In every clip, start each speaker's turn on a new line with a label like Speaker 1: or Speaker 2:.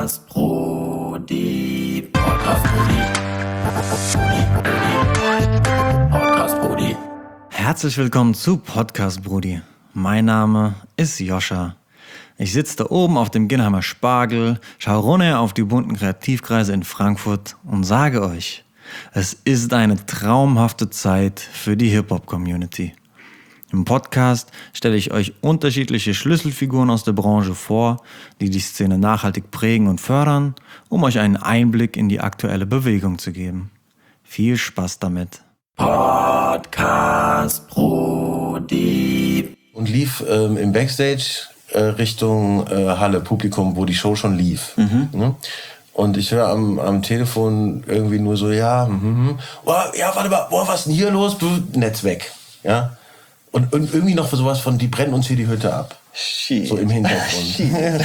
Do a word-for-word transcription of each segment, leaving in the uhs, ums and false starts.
Speaker 1: Podcast Brudi. Podcast Brudi. Podcast Brudi.
Speaker 2: Herzlich willkommen zu Podcast Brudi. Mein Name ist Joscha. Ich sitze da oben auf dem Ginnheimer Spargel, schaue runter auf die bunten Kreativkreise in Frankfurt und sage euch, es ist eine traumhafte Zeit für die Hip-Hop-Community. Im Podcast stelle ich euch unterschiedliche Schlüsselfiguren aus der Branche vor, die die Szene nachhaltig prägen und fördern, um euch einen Einblick in die aktuelle Bewegung zu geben. Viel Spaß damit.
Speaker 1: Podcast Brudi.
Speaker 3: Und lief ähm, im Backstage äh, Richtung äh, Halle, Publikum, wo die Show schon lief. Mhm. Ne? Und ich höre am, am Telefon irgendwie nur so, ja, mhm, oh, ja, warte mal, oh, was ist denn hier los? Netz weg. Ja? Und, und irgendwie noch sowas von, die brennen uns hier die Hütte ab.
Speaker 2: Shit.
Speaker 3: So im Hintergrund.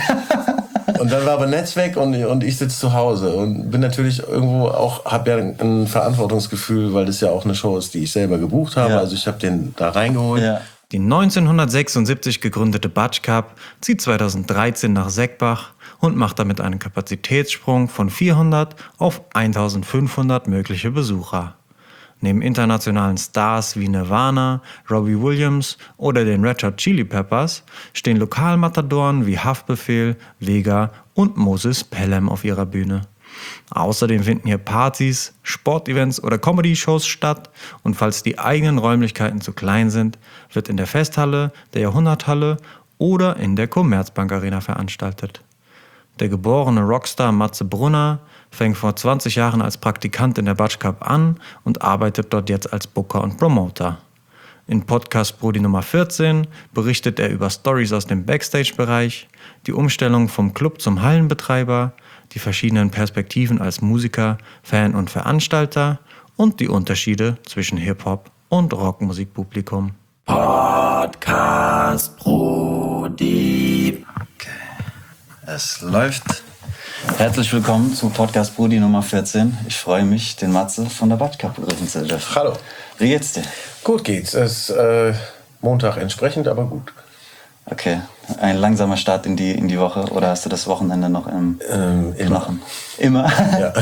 Speaker 3: Und dann war aber Netz weg und, und ich sitze zu Hause und bin natürlich irgendwo auch, habe ja ein Verantwortungsgefühl, weil das ja auch eine Show ist, die ich selber gebucht habe. Ja. Also ich habe den da reingeholt.
Speaker 2: Ja. Die neunzehnhundertsechsundsiebzig gegründete Batsch Cup zieht zweitausenddreizehn nach Seckbach und macht damit einen Kapazitätssprung von vierhundert auf eintausendfünfhundert mögliche Besucher. Neben internationalen Stars wie Nirvana, Robbie Williams oder den Red Hot Chili Peppers stehen Lokalmatadoren wie Haftbefehl, Vega und Moses Pelham auf ihrer Bühne. Außerdem finden hier Partys, Sportevents oder Comedy-Shows statt und falls die eigenen Räumlichkeiten zu klein sind, wird in der Festhalle, der Jahrhunderthalle oder in der Commerzbank Arena veranstaltet. Der geborene Rockstar Matze Brunner fängt vor zwanzig Jahren als Praktikant in der Batsch Cup an und arbeitet dort jetzt als Booker und Promoter. In Podcast Brudi Nummer vierzehn berichtet er über Stories aus dem Backstage-Bereich, die Umstellung vom Club zum Hallenbetreiber, die verschiedenen Perspektiven als Musiker, Fan und Veranstalter und die Unterschiede zwischen Hip-Hop und Rockmusikpublikum.
Speaker 1: Podcast Brudi.
Speaker 4: Okay, es läuft. Herzlich willkommen zu Podcast Brudi Nummer vierzehn. Ich freue mich, den Matze von der Batsch Cup begrüßen zu dürfen.
Speaker 3: Hallo.
Speaker 4: Wie geht's dir?
Speaker 3: Gut geht's. Es ist äh, Montag entsprechend, aber gut.
Speaker 4: Okay, ein langsamer Start in die, in die Woche oder hast du das Wochenende noch im
Speaker 3: ähm,
Speaker 4: Knochen? Immer. Immer?
Speaker 3: Ja.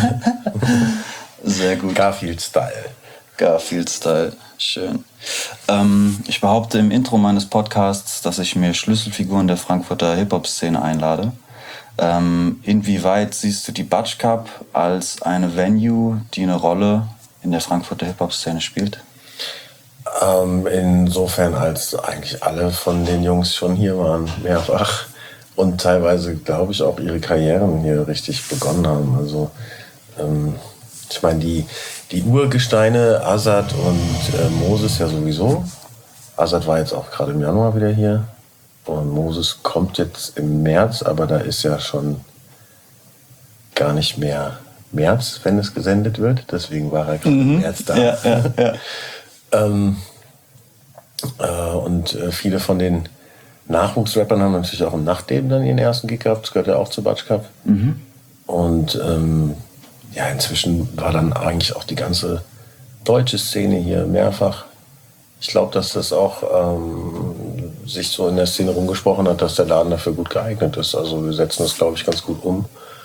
Speaker 4: Sehr gut.
Speaker 3: Garfield-Style.
Speaker 4: Garfield-Style, schön. Ähm, ich behaupte im Intro meines Podcasts, dass ich mir Schlüsselfiguren der Frankfurter Hip-Hop-Szene einlade. Ähm, inwieweit siehst du die Batsch Cup als eine Venue, die eine Rolle in der Frankfurter Hip-Hop-Szene spielt?
Speaker 3: Ähm, insofern, als eigentlich alle von den Jungs schon hier waren, mehrfach. Und teilweise, glaube ich, auch ihre Karrieren hier richtig begonnen haben. Also, ähm, ich meine, die, die Urgesteine, Azad und äh, Moses ja sowieso. Azad war jetzt auch gerade im Januar wieder hier. Und Moses kommt jetzt im März, aber da ist ja schon gar nicht mehr März, wenn es gesendet wird. Deswegen war er gerade mhm. im März da.
Speaker 4: Ja, ja, ja.
Speaker 3: ähm, äh, und äh, viele von den Nachwuchsrappern haben natürlich auch im Nachtleben dann ihren ersten Gig gehabt. Das gehört ja auch zur Batsch Cup. Mhm. Und ähm, ja, inzwischen war dann eigentlich auch die ganze deutsche Szene hier mehrfach. Ich glaube, dass das auch ähm, sich so in der Szene rumgesprochen hat, dass der Laden dafür gut geeignet ist. Also wir setzen das, glaube ich, ganz gut um.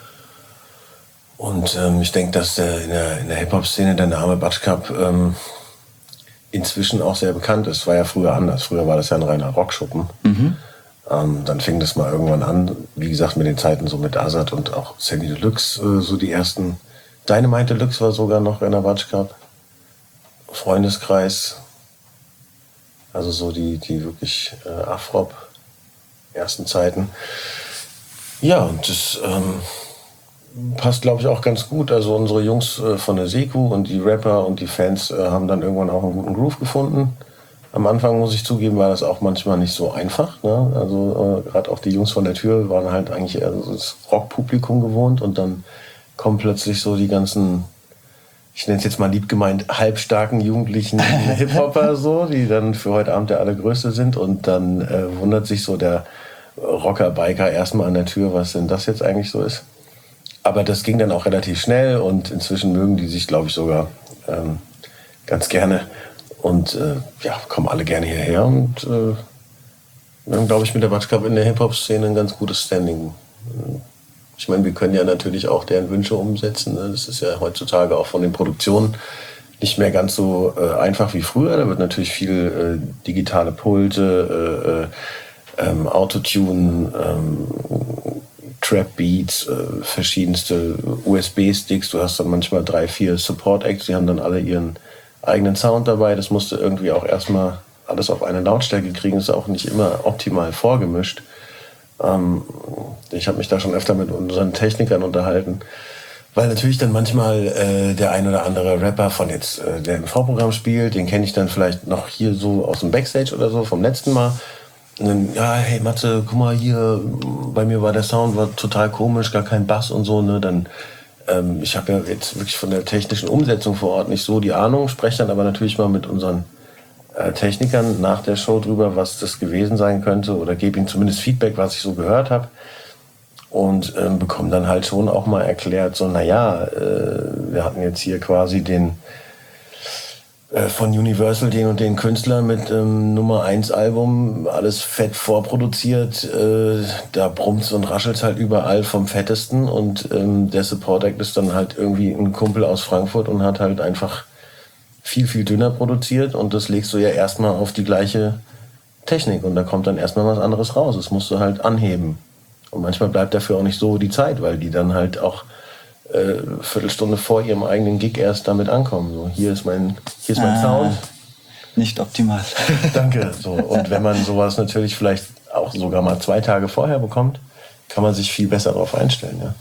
Speaker 3: Und ähm, ich denke, dass der in der, in der Hip-Hop-Szene der Name Batsch Cup ähm, inzwischen auch sehr bekannt ist. War ja früher anders. Früher war das ja ein reiner Rockschuppen. Mhm. Ähm, dann fing das mal irgendwann an, wie gesagt, mit den Zeiten so mit Azad und auch Sandy Deluxe, äh, so die ersten. Dynamite Deluxe war sogar noch in der Batsch Cup. Freundeskreis. Also so die, die wirklich äh, Afrop ersten Zeiten. Ja, und das ähm, passt, glaube ich, auch ganz gut. Also unsere Jungs äh, von der Seku und die Rapper und die Fans äh, haben dann irgendwann auch einen guten Groove gefunden. Am Anfang, muss ich zugeben, war das auch manchmal nicht so einfach. Ne? Also äh, gerade auch die Jungs von der Tür waren halt eigentlich eher so das Rockpublikum gewohnt und dann kommen plötzlich so die ganzen, ich nenne es jetzt mal lieb gemeint, halbstarken jugendlichen Hip-Hopper so, die dann für heute Abend der Allergrößte sind und dann äh, wundert sich so der Rocker-Biker erstmal an der Tür, was denn das jetzt eigentlich so ist. Aber das ging dann auch relativ schnell und inzwischen mögen die sich, glaube ich, sogar ähm, ganz gerne und äh, ja, kommen alle gerne hierher und äh, wir haben, glaube ich, mit der Batsch Cup in der Hip-Hop-Szene ein ganz gutes Standing. Ich meine, wir können ja natürlich auch deren Wünsche umsetzen. Ne? Das ist ja heutzutage auch von den Produktionen nicht mehr ganz so äh, einfach wie früher. Da wird natürlich viel äh, digitale Pulte, äh, äh, ähm, Autotune, ähm, Trap-Beats, äh, verschiedenste U S B-Sticks. Du hast dann manchmal drei, vier Support-Acts, die haben dann alle ihren eigenen Sound dabei. Das musst du irgendwie auch erstmal alles auf eine Lautstärke kriegen. Das ist auch nicht immer optimal vorgemischt. Ähm, ich habe mich da schon öfter mit unseren Technikern unterhalten, weil natürlich dann manchmal äh, der ein oder andere Rapper von jetzt, äh, der im Vorprogramm spielt, den kenne ich dann vielleicht noch hier so aus dem Backstage oder so vom letzten Mal. Und dann, ja, hey Matze, guck mal hier, bei mir war der Sound war total komisch, gar kein Bass und so, ne, dann, ähm, ich habe ja jetzt wirklich von der technischen Umsetzung vor Ort nicht so die Ahnung, spreche dann aber natürlich mal mit unseren äh, Technikern nach der Show drüber, was das gewesen sein könnte oder gebe ihnen zumindest Feedback, was ich so gehört habe und ähm, bekomme dann halt schon auch mal erklärt, so, naja, äh, wir hatten jetzt hier quasi den von Universal den und den Künstler mit ähm, Nummer eins Album, alles fett vorproduziert, äh, da brummt's und raschelt's halt überall vom Fettesten und ähm, der Support Act ist dann halt irgendwie ein Kumpel aus Frankfurt und hat halt einfach viel, viel dünner produziert und das legst du ja erstmal auf die gleiche Technik und da kommt dann erstmal was anderes raus, das musst du halt anheben und manchmal bleibt dafür auch nicht so die Zeit, weil die dann halt auch Äh, Viertelstunde vor ihrem eigenen Gig erst damit ankommen. So, hier ist mein, hier ist mein ah, Sound.
Speaker 4: Nicht optimal.
Speaker 3: Danke. So. Und wenn man sowas natürlich vielleicht auch sogar mal zwei Tage vorher bekommt, kann man sich viel besser darauf einstellen. Ja.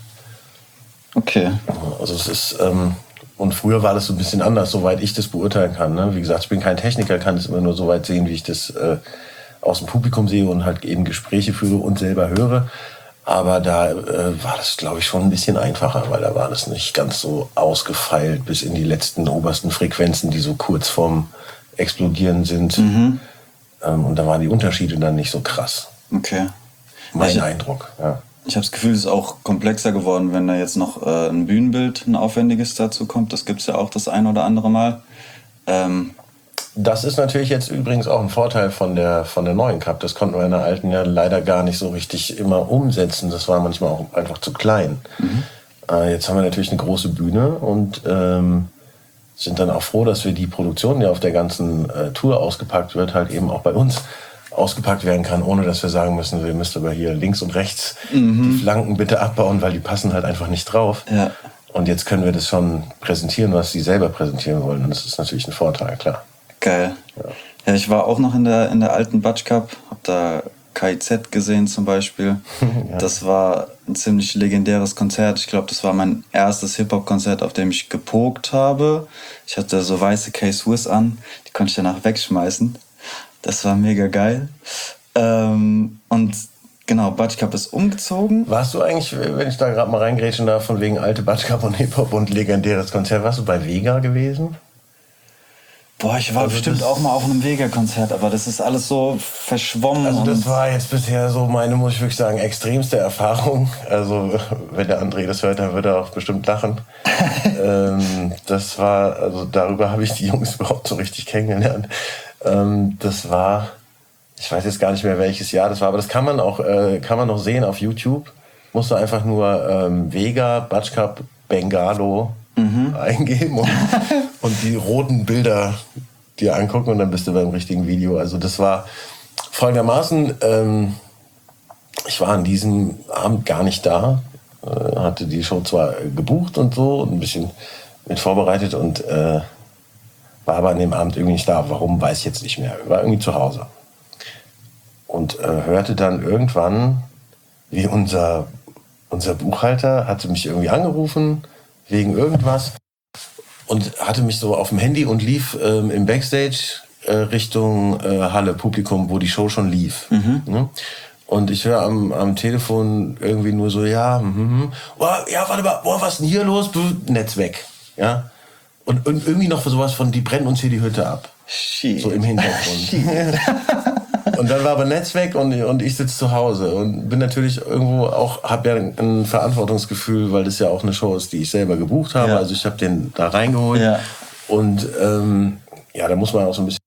Speaker 4: Okay.
Speaker 3: Also es ist, ähm, und früher war das so ein bisschen anders, soweit ich das beurteilen kann. Ne? Wie gesagt, ich bin kein Techniker, kann es immer nur so weit sehen, wie ich das äh, aus dem Publikum sehe und halt eben Gespräche führe und selber höre. Aber da äh, war das, glaube ich, schon ein bisschen einfacher, weil da war das nicht ganz so ausgefeilt bis in die letzten obersten Frequenzen, die so kurz vorm Explodieren sind. Mhm. Ähm, und da waren die Unterschiede dann nicht so krass.
Speaker 4: Okay.
Speaker 3: Mein
Speaker 4: ich,
Speaker 3: Eindruck, ja.
Speaker 4: Ich habe das Gefühl, es ist auch komplexer geworden, wenn da jetzt noch äh, ein Bühnenbild, ein aufwendiges dazu kommt. Das gibt's ja auch das ein oder andere Mal. Ähm,
Speaker 3: Das ist natürlich jetzt übrigens auch ein Vorteil von der, von der neuen Cup. Das konnten wir in der alten ja leider gar nicht so richtig immer umsetzen. Das war manchmal auch einfach zu klein. Mhm. Äh, jetzt haben wir natürlich eine große Bühne und ähm, sind dann auch froh, dass wir die Produktion, die auf der ganzen äh, Tour ausgepackt wird, halt eben auch bei uns ausgepackt werden kann, ohne dass wir sagen müssen, wir müssen aber hier links und rechts mhm. die Flanken bitte abbauen, weil die passen halt einfach nicht drauf.
Speaker 4: Ja.
Speaker 3: Und jetzt können wir das schon präsentieren, was sie selber präsentieren wollen. Und das ist natürlich ein Vorteil, klar.
Speaker 4: Geil. Ja. Ja, ich war auch noch in der, in der alten Batsch Cup, hab da K I Z gesehen zum Beispiel. Ja. Das war ein ziemlich legendäres Konzert. Ich glaube, das war mein erstes Hip-Hop-Konzert, auf dem ich gepokt habe. Ich hatte so weiße K-Swiss an, die konnte ich danach wegschmeißen. Das war mega geil. Ähm, und genau, Batsch Cup ist umgezogen.
Speaker 3: Warst du eigentlich, wenn ich da gerade mal reingrätschen darf, von wegen alte Batsch Cup und Hip-Hop und legendäres Konzert, warst du bei Vega gewesen?
Speaker 4: Boah, ich war also bestimmt auch mal auf einem Vega-Konzert, aber das ist alles so verschwommen.
Speaker 3: Also das war jetzt bisher so meine, muss ich wirklich sagen, extremste Erfahrung. Also wenn der André das hört, dann wird er auch bestimmt lachen. ähm, das war, also darüber habe ich die Jungs überhaupt so richtig kennengelernt. Ähm, das war, ich weiß jetzt gar nicht mehr welches Jahr das war, aber das kann man auch, äh, kann man noch sehen auf YouTube. Musst du einfach nur ähm, Vega, Batsch Cup, Bengalo Mhm. eingeben und, und die roten Bilder dir angucken und dann bist du beim richtigen Video. Also das war folgendermaßen, ähm, ich war an diesem Abend gar nicht da, äh, hatte die Show zwar gebucht und so und ein bisschen mit vorbereitet und äh, war aber an dem Abend irgendwie nicht da. Warum, weiß ich jetzt nicht mehr. War irgendwie zu Hause. Und äh, hörte dann irgendwann, wie unser, unser Buchhalter hatte mich irgendwie angerufen, wegen irgendwas und hatte mich so auf dem Handy und lief ähm, im Backstage äh, Richtung äh, Halle, Publikum, wo die Show schon lief. Mhm. Ne? Und ich höre am, am Telefon irgendwie nur so, ja, mm, oh, ja, warte mal, boah, was ist denn hier los? Netz weg. Ja? Und, und irgendwie noch sowas von, die brennen uns hier die Hütte ab.
Speaker 4: Shit.
Speaker 3: So im Hintergrund. Und dann war aber Netz weg und, und ich sitze zu Hause und bin natürlich irgendwo auch, habe ja ein Verantwortungsgefühl, weil das ja auch eine Show ist, die ich selber gebucht habe. Ja. Also ich habe den da reingeholt. Ja. Und ähm, ja, da muss man auch so ein bisschen,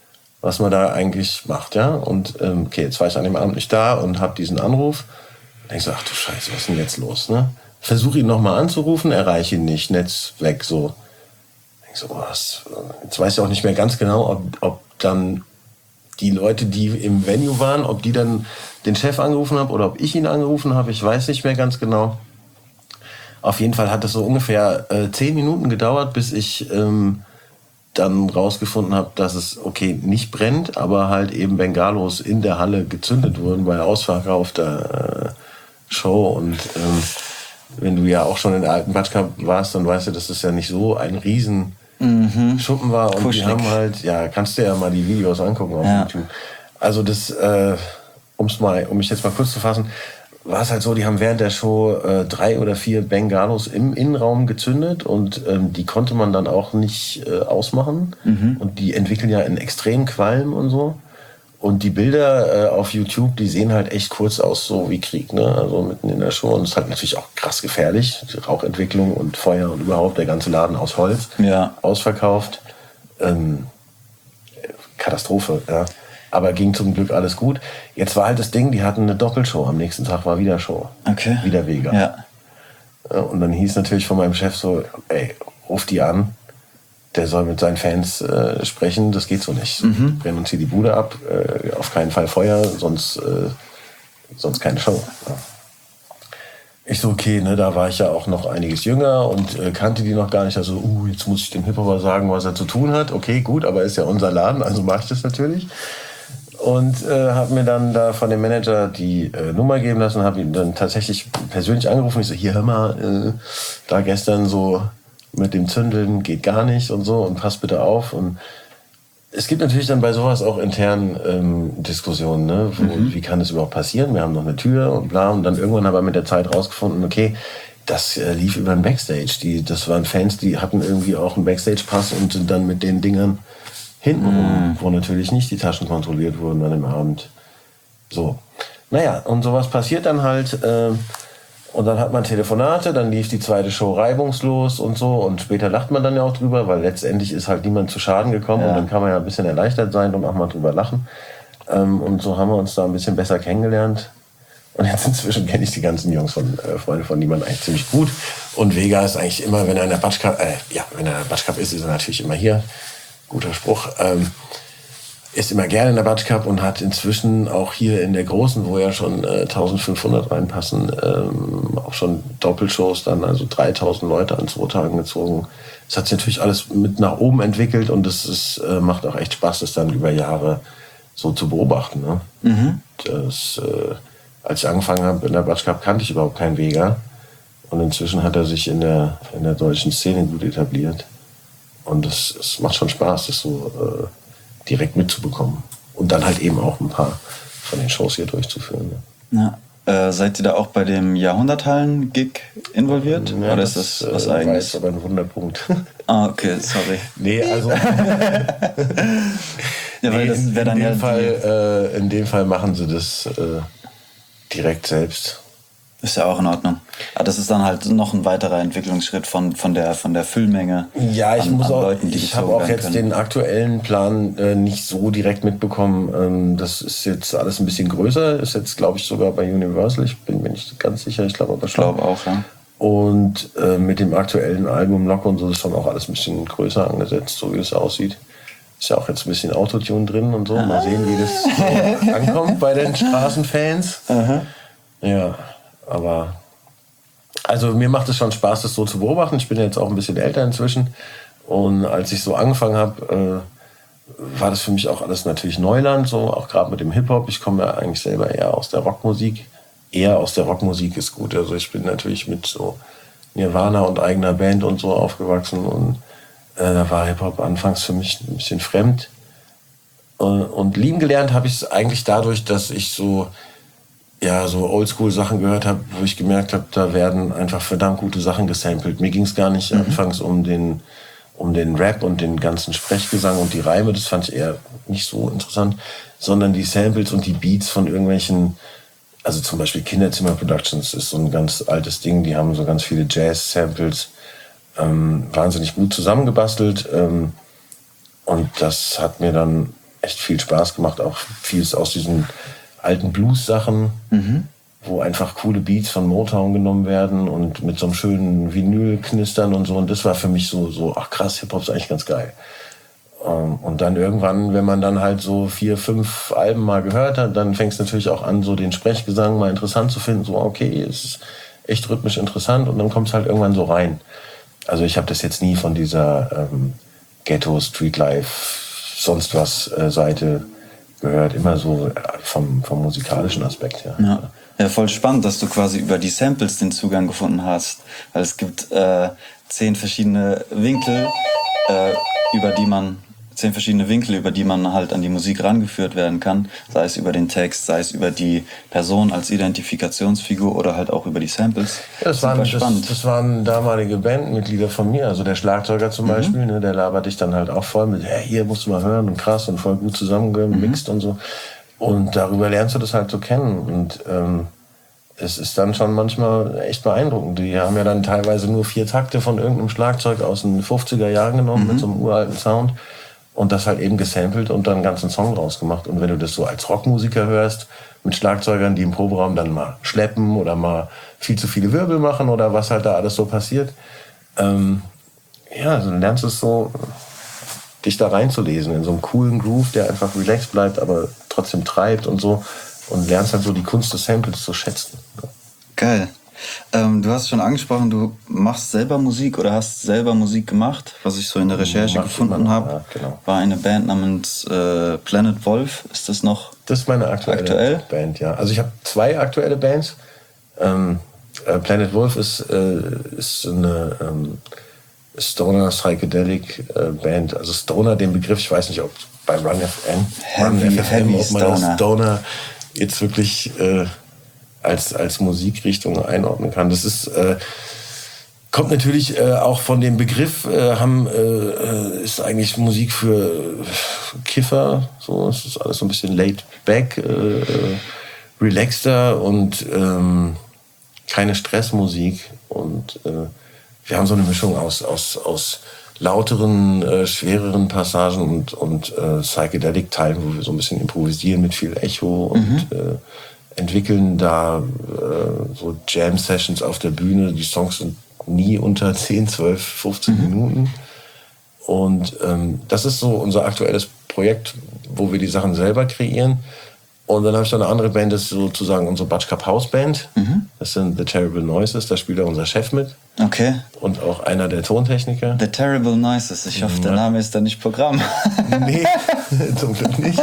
Speaker 3: was man da eigentlich macht. Ja. Und ähm, okay, jetzt war ich an dem Abend nicht da und habe diesen Anruf. Ich so, ach du Scheiße, was ist denn jetzt los, ne? Versuche ihn nochmal anzurufen, erreiche ihn nicht, Netz weg, so. Ich so, was? Jetzt weiß ich auch nicht mehr ganz genau, ob, ob dann die Leute, die im Venue waren, ob die dann den Chef angerufen haben oder ob ich ihn angerufen habe, ich weiß nicht mehr ganz genau. Auf jeden Fall hat es so ungefähr äh, zehn Minuten gedauert, bis ich ähm, dann rausgefunden habe, dass es, okay, nicht brennt, aber halt eben Bengalos in der Halle gezündet wurden bei ausverkaufter äh, Show. Und ähm, wenn du ja auch schon in der alten Batschka warst, dann weißt du, dass das ja nicht so ein riesen mhm. Schuppen war. Und
Speaker 4: Kuschelig.
Speaker 3: die haben halt, ja, kannst du ja mal die Videos angucken auf
Speaker 4: ja.
Speaker 3: YouTube. Also das, äh, um's mal, um mich jetzt mal kurz zu fassen, war es halt so, die haben während der Show äh, drei oder vier Bengalos im Innenraum gezündet und ähm, die konnte man dann auch nicht äh, ausmachen. Mhm. Und die entwickeln ja einen extremen Qualm und so. Und die Bilder äh, auf YouTube, die sehen halt echt kurz aus, so wie Krieg, ne? Also mitten in der Show. Und es ist halt natürlich auch krass gefährlich. Die Rauchentwicklung und Feuer und überhaupt der ganze Laden aus Holz.
Speaker 4: Ja.
Speaker 3: Ausverkauft. Ähm, Katastrophe, ja. Aber ging zum Glück alles gut. Jetzt war halt das Ding, die hatten eine Doppelshow. Am nächsten Tag war wieder Show.
Speaker 4: Okay.
Speaker 3: Wieder Vega.
Speaker 4: Ja.
Speaker 3: Und dann hieß natürlich von meinem Chef so, ey, ruf die an. Der soll mit seinen Fans äh, sprechen. Das geht so nicht. Mhm. Brennen uns hier die Bude ab. Äh, auf keinen Fall Feuer, sonst, äh, sonst keine Show. Ja. Ich so, okay, ne, da war ich ja auch noch einiges jünger und äh, kannte die noch gar nicht. Also, uh, jetzt muss ich dem Hip-Hopper sagen, was er zu tun hat. Okay, gut, aber ist ja unser Laden, also mache ich das natürlich. Und äh, habe mir dann da von dem Manager die äh, Nummer geben lassen und habe ihn dann tatsächlich persönlich angerufen. Ich so, hier, hör mal, äh, da gestern so mit dem Zündeln geht gar nicht und so und pass bitte auf. Und es gibt natürlich dann bei sowas auch intern ähm, Diskussionen, ne? Wo, mhm. Wie kann das überhaupt passieren? Wir haben noch eine Tür und bla. Und dann irgendwann haben wir mit der Zeit rausgefunden, okay, das äh, lief über ein Backstage. Die, das waren Fans, die hatten irgendwie auch einen Backstage-Pass und sind dann mit den Dingern hintenrum, mhm. wo natürlich nicht die Taschen kontrolliert wurden an dem Abend. So. Naja, und sowas passiert dann halt. Äh, und dann hat man Telefonate, dann lief die zweite Show reibungslos und so. Und später lacht man dann ja auch drüber, weil letztendlich ist halt niemand zu Schaden gekommen. Ja. Und dann kann man ja ein bisschen erleichtert sein und auch mal drüber lachen. Ähm, und so haben wir uns da ein bisschen besser kennengelernt. Und jetzt inzwischen kenne ich die ganzen Jungs von äh, Freunde von Niemand eigentlich ziemlich gut. Und Vega ist eigentlich immer, wenn er in der Batschka, äh, ja, wenn er in der Batschka ist, ist er natürlich immer hier. Guter Spruch, ähm, ist immer gerne in der Batschka und hat inzwischen auch hier in der Großen, wo ja schon äh, eintausendfünfhundert reinpassen, ähm, auch schon Doppelshows dann, also dreitausend Leute an zwei Tagen gezogen. Das hat sich natürlich alles mit nach oben entwickelt und es ist, äh, macht auch echt Spaß, das dann über Jahre so zu beobachten. Ne? Mhm. Das, äh, als ich angefangen habe in der Batschka, kannte ich überhaupt keinen Vega und inzwischen hat er sich in der, in der deutschen Szene gut etabliert. Und es, es macht schon Spaß, das so äh, direkt mitzubekommen. Und dann halt eben auch ein paar von den Shows hier durchzuführen. Ne?
Speaker 4: Ja. Äh, seid ihr da auch bei dem Jahrhunderthallen-Gig involviert?
Speaker 3: Ja,
Speaker 4: oder
Speaker 3: das,
Speaker 4: ist das was
Speaker 3: äh,
Speaker 4: eigenes?
Speaker 3: Das war aber ein Wunderpunkt.
Speaker 4: Ah, okay, sorry.
Speaker 3: Nee, also...
Speaker 4: ja, weil
Speaker 3: nee,
Speaker 4: das
Speaker 3: in,
Speaker 4: wäre dann
Speaker 3: in,
Speaker 4: ja
Speaker 3: dem Fall, äh, in dem Fall machen sie das äh, direkt selbst.
Speaker 4: Ist ja auch in Ordnung. Aber das ist dann halt noch ein weiterer Entwicklungsschritt von, von, der, von der Füllmenge.
Speaker 3: Ja, ich
Speaker 4: an,
Speaker 3: muss
Speaker 4: an
Speaker 3: auch,
Speaker 4: Leuten, die
Speaker 3: ich habe auch jetzt
Speaker 4: können.
Speaker 3: den aktuellen Plan äh, nicht so direkt mitbekommen. Ähm, das ist jetzt alles ein bisschen größer. Ist jetzt, glaube ich, sogar bei Universal. Ich bin mir nicht ganz sicher. Ich glaube aber schon.
Speaker 4: Ich glaube auch, ja.
Speaker 3: Und äh, mit dem aktuellen Album Lock und so ist schon auch alles ein bisschen größer angesetzt, so wie es aussieht. Ist ja auch jetzt ein bisschen Autotune drin und so. Mal sehen, wie das so ankommt bei den Straßenfans. Aha. Ja, aber... Also mir macht es schon Spaß, das so zu beobachten. Ich bin jetzt auch ein bisschen älter inzwischen. Und als ich so angefangen habe, äh, war das für mich auch alles natürlich Neuland, so auch gerade mit dem Hip-Hop. Ich komme ja eigentlich selber eher aus der Rockmusik. Eher aus der Rockmusik ist gut. Also ich bin natürlich mit so Nirvana und eigener Band und so aufgewachsen. Und äh, da war Hip-Hop anfangs für mich ein bisschen fremd. Und, und lieben gelernt habe ich es eigentlich dadurch, dass ich so... ja, so Oldschool-Sachen gehört habe, wo ich gemerkt habe, da werden einfach verdammt gute Sachen gesampelt. Mir ging es gar nicht mhm. anfangs um den, um den Rap und den ganzen Sprechgesang und die Reime, das fand ich eher nicht so interessant, sondern die Samples und die Beats von irgendwelchen, also zum Beispiel Kinderzimmer Productions ist so ein ganz altes Ding, die haben so ganz viele Jazz-Samples, ähm, wahnsinnig gut zusammengebastelt ähm, und das hat mir dann echt viel Spaß gemacht, auch vieles aus diesen alten Blues-Sachen, mhm. wo einfach coole Beats von Motown genommen werden und mit so einem schönen Vinyl knistern und so. Und das war für mich so, so ach krass, Hip-Hop ist eigentlich ganz geil. Und dann irgendwann, wenn man dann halt so vier, fünf Alben mal gehört hat, dann fängt es natürlich auch an, so den Sprechgesang mal interessant zu finden. So, okay, es ist echt rhythmisch interessant und dann kommt es halt irgendwann so rein. Also ich habe das jetzt nie von dieser ähm, Ghetto, Streetlife, sonst was äh, Seite gehört. Immer so vom, vom musikalischen Aspekt her.
Speaker 4: Ja. Ja, voll spannend, dass du quasi über die Samples den Zugang gefunden hast. Weil es gibt äh, zehn verschiedene Winkel, äh, über die man zehn verschiedene Winkel, über die man halt an die Musik rangeführt werden kann, sei es über den Text, sei es über die Person als Identifikationsfigur oder halt auch über die Samples.
Speaker 3: Ja, das, waren, das, das waren damalige Bandmitglieder von mir, also der Schlagzeuger zum mhm. Beispiel, ne, der labert dich dann halt auch voll mit, hey, hier musst du mal hören und krass und voll gut zusammengemixt mhm. und so. Und darüber lernst du das halt so kennen und ähm, es ist dann schon manchmal echt beeindruckend. Die haben ja dann teilweise nur vier Takte von irgendeinem Schlagzeug aus den fünfziger Jahren genommen mhm. mit so einem uralten Sound. Und das halt eben gesampelt und dann einen ganzen Song draus gemacht. Und wenn du das so als Rockmusiker hörst, mit Schlagzeugern, die im Proberaum dann mal schleppen oder mal viel zu viele Wirbel machen oder was halt da alles so passiert, ähm, ja, dann lernst du es so, dich da reinzulesen in so einem coolen Groove, der einfach relaxed bleibt, aber trotzdem treibt und so. Und lernst halt so die Kunst des Samples zu schätzen.
Speaker 4: Geil. Ähm, du hast schon angesprochen, du machst selber Musik oder hast selber Musik gemacht. Was ich so in der Recherche Mach gefunden habe, ja, genau. war eine Band namens äh, Planet Wolf. Ist das noch
Speaker 3: Das ist meine aktuelle
Speaker 4: aktuell?
Speaker 3: Band, ja. Also ich habe zwei aktuelle Bands. Ähm, äh, Planet Wolf ist, äh, ist eine ähm, Stoner Psychedelic äh, Band. Also Stoner, den Begriff, ich weiß nicht, ob bei Run F M,
Speaker 4: Heavy,
Speaker 3: Run F M,
Speaker 4: Heavy
Speaker 3: ob man
Speaker 4: Stoner.
Speaker 3: das Stoner jetzt wirklich äh, als, als Musikrichtung einordnen kann. Das ist, äh, kommt natürlich äh, auch von dem Begriff, äh, haben, äh, ist eigentlich Musik für äh, Kiffer, so, es ist alles so ein bisschen laid back, äh, relaxter und ähm, keine Stressmusik. Und äh, wir haben so eine Mischung aus, aus, aus lauteren, äh, schwereren Passagen und, und äh, Psychedelic-Teilen, wo wir so ein bisschen improvisieren mit viel Echo und mhm. äh, entwickeln da äh, so Jam-Sessions auf der Bühne. Die Songs sind nie unter zehn, zwölf, fünfzehn mhm. Minuten. Und ähm, das ist so unser aktuelles Projekt, wo wir die Sachen selber kreieren. Und dann habe ich noch eine andere Band, das ist sozusagen unsere Batsch Cup House Band. Mhm. Das sind The Terrible Noises, da spielt auch unser Chef mit.
Speaker 4: Okay.
Speaker 3: Und auch einer der Tontechniker.
Speaker 4: The Terrible Noises, ich hoffe, ja. der Name ist da nicht Programm.
Speaker 3: Nee, zum Glück nicht.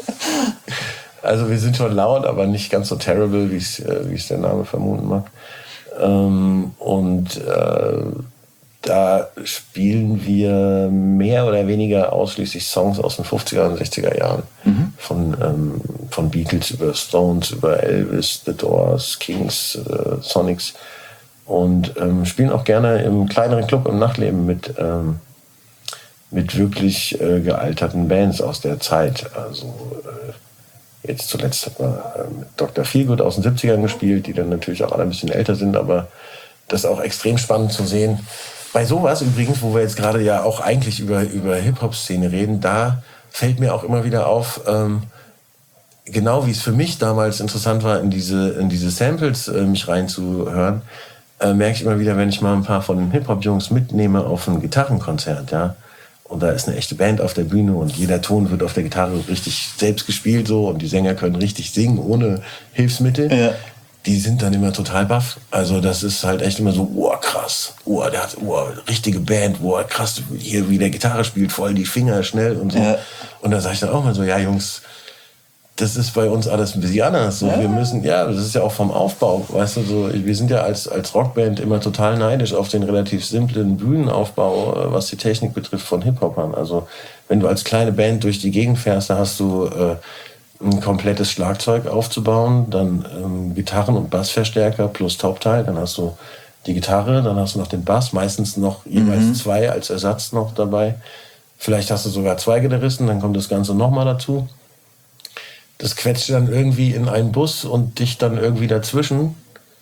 Speaker 3: Also wir sind schon laut, aber nicht ganz so terrible, wie es äh, wie es der Name vermuten mag. Ähm, und äh, da spielen wir mehr oder weniger ausschließlich Songs aus den fünfziger und sechziger Jahren. Mhm. Von, ähm, von Beatles über Stones, über Elvis, The Doors, Kings, äh, Sonics. Und ähm, spielen auch gerne im kleineren Club im Nachtleben mit, ähm, mit wirklich äh, gealterten Bands aus der Zeit. Also äh, Jetzt zuletzt hat man mit Doktor Feelgood aus den siebzigern gespielt, die dann natürlich auch alle ein bisschen älter sind, aber das ist auch extrem spannend zu sehen. Bei sowas übrigens, wo wir jetzt gerade ja auch eigentlich über, über Hip-Hop-Szene reden, da fällt mir auch immer wieder auf, ähm, genau wie es für mich damals interessant war, in diese, in diese Samples äh, mich reinzuhören, äh, merke ich immer wieder, wenn ich mal ein paar von den Hip-Hop-Jungs mitnehme auf ein Gitarrenkonzert, ja, und da ist eine echte Band auf der Bühne und jeder Ton wird auf der Gitarre richtig selbst gespielt so und die Sänger können richtig singen ohne Hilfsmittel. Ja. Die sind dann immer total baff. Also das ist halt echt immer so, oh krass, oh, der hat oh, richtige Band, oh krass, hier wie der Gitarre spielt, voll die Finger schnell und so. Ja. Und da sage ich dann auch mal so, ja Jungs, das ist bei uns alles ein bisschen anders. So, ja. Wir müssen, ja, das ist ja auch vom Aufbau, weißt du, so, wir sind ja als, als Rockband immer total neidisch auf den relativ simplen Bühnenaufbau, was die Technik betrifft von Hip-Hopern. Also, wenn du als kleine Band durch die Gegend fährst, da hast du äh, ein komplettes Schlagzeug aufzubauen, dann ähm, Gitarren- und Bassverstärker plus Taubteil, dann hast du die Gitarre, dann hast du noch den Bass, meistens noch jeweils mhm. zwei als Ersatz noch dabei. Vielleicht hast du sogar zwei Gitarristen, dann kommt das Ganze nochmal dazu. Das quetscht dann irgendwie in einen Bus und dich dann irgendwie dazwischen.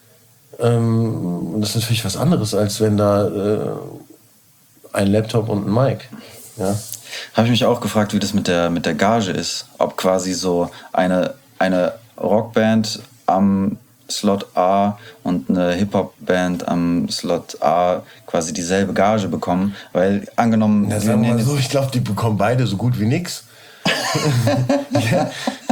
Speaker 3: Ähm, das ist natürlich was anderes, als wenn da äh, ein Laptop und ein Mic. Ja.
Speaker 4: Habe ich mich auch gefragt, wie das mit der, mit der Gage ist. Ob quasi so eine, eine Rockband am Slot A und eine Hip-Hop-Band am Slot A quasi dieselbe Gage bekommen? Weil angenommen...
Speaker 3: Na, sagen wir mal so, ich glaube, die bekommen beide so gut wie nix. Ja.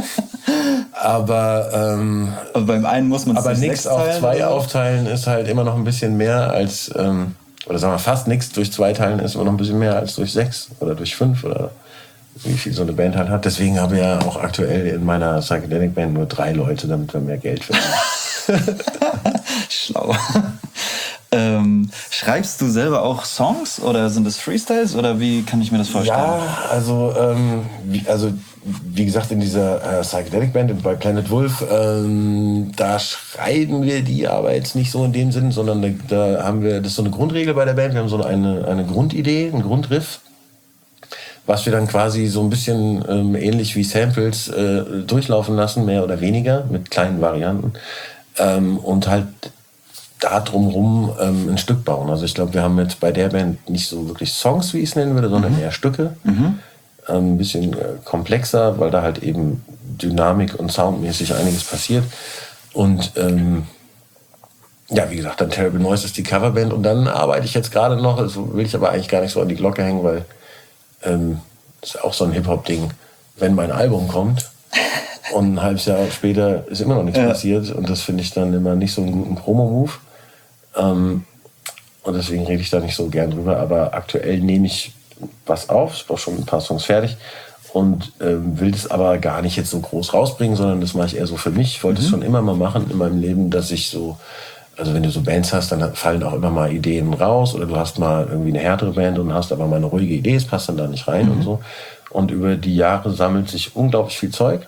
Speaker 3: Aber, ähm,
Speaker 4: aber beim einen muss man es
Speaker 3: aber nix auf zwei aufteilen ist halt immer noch ein bisschen mehr als, ähm, oder sagen wir fast nix durch zwei teilen ist immer noch ein bisschen mehr als durch sechs oder durch fünf oder wie viel so eine Band halt hat. Deswegen habe ich ja auch aktuell in meiner Psychedelic Band nur drei Leute, damit wir mehr Geld verdienen.
Speaker 4: Schlau. Ähm, schreibst du selber auch Songs oder sind es Freestyles oder wie kann ich mir das vorstellen?
Speaker 3: Ja, also, ähm, wie, also wie gesagt, in dieser äh, Psychedelic Band bei Planet Wolf, ähm, da schreiben wir die aber jetzt nicht so in dem Sinn, sondern da, da haben wir, das ist so eine Grundregel bei der Band, wir haben so eine, eine Grundidee, einen Grundriff, was wir dann quasi so ein bisschen ähm, ähnlich wie Samples äh, durchlaufen lassen, mehr oder weniger, mit kleinen Varianten ähm, und halt da drumherum ähm, ein Stück bauen. Also ich glaube, wir haben jetzt bei der Band nicht so wirklich Songs, wie ich es nennen würde, sondern mhm. eher Stücke. Mhm. Ähm, ein bisschen äh, komplexer, weil da halt eben Dynamik und soundmäßig einiges passiert. Und ähm, ja, wie gesagt, dann Terrible Noise ist die Coverband. Und dann arbeite ich jetzt gerade noch, also will ich aber eigentlich gar nicht so an die Glocke hängen, weil ähm, das ist auch so ein Hip-Hop-Ding. Wenn mein Album kommt und ein halbes Jahr später ist immer noch nichts ja. passiert und das finde ich dann immer nicht so einen guten Promo-Move. Ähm, und deswegen rede ich da nicht so gern drüber. Aber aktuell nehme ich was auf, ich brauche schon ein paar Songs fertig und ähm, will das aber gar nicht jetzt so groß rausbringen, sondern das mache ich eher so für mich. Ich wollte es mhm. schon immer mal machen in meinem Leben, dass ich so, also wenn du so Bands hast, dann fallen auch immer mal Ideen raus oder du hast mal irgendwie eine härtere Band und hast aber mal eine ruhige Idee, es passt dann da nicht rein mhm. und so. Und über die Jahre sammelt sich unglaublich viel Zeug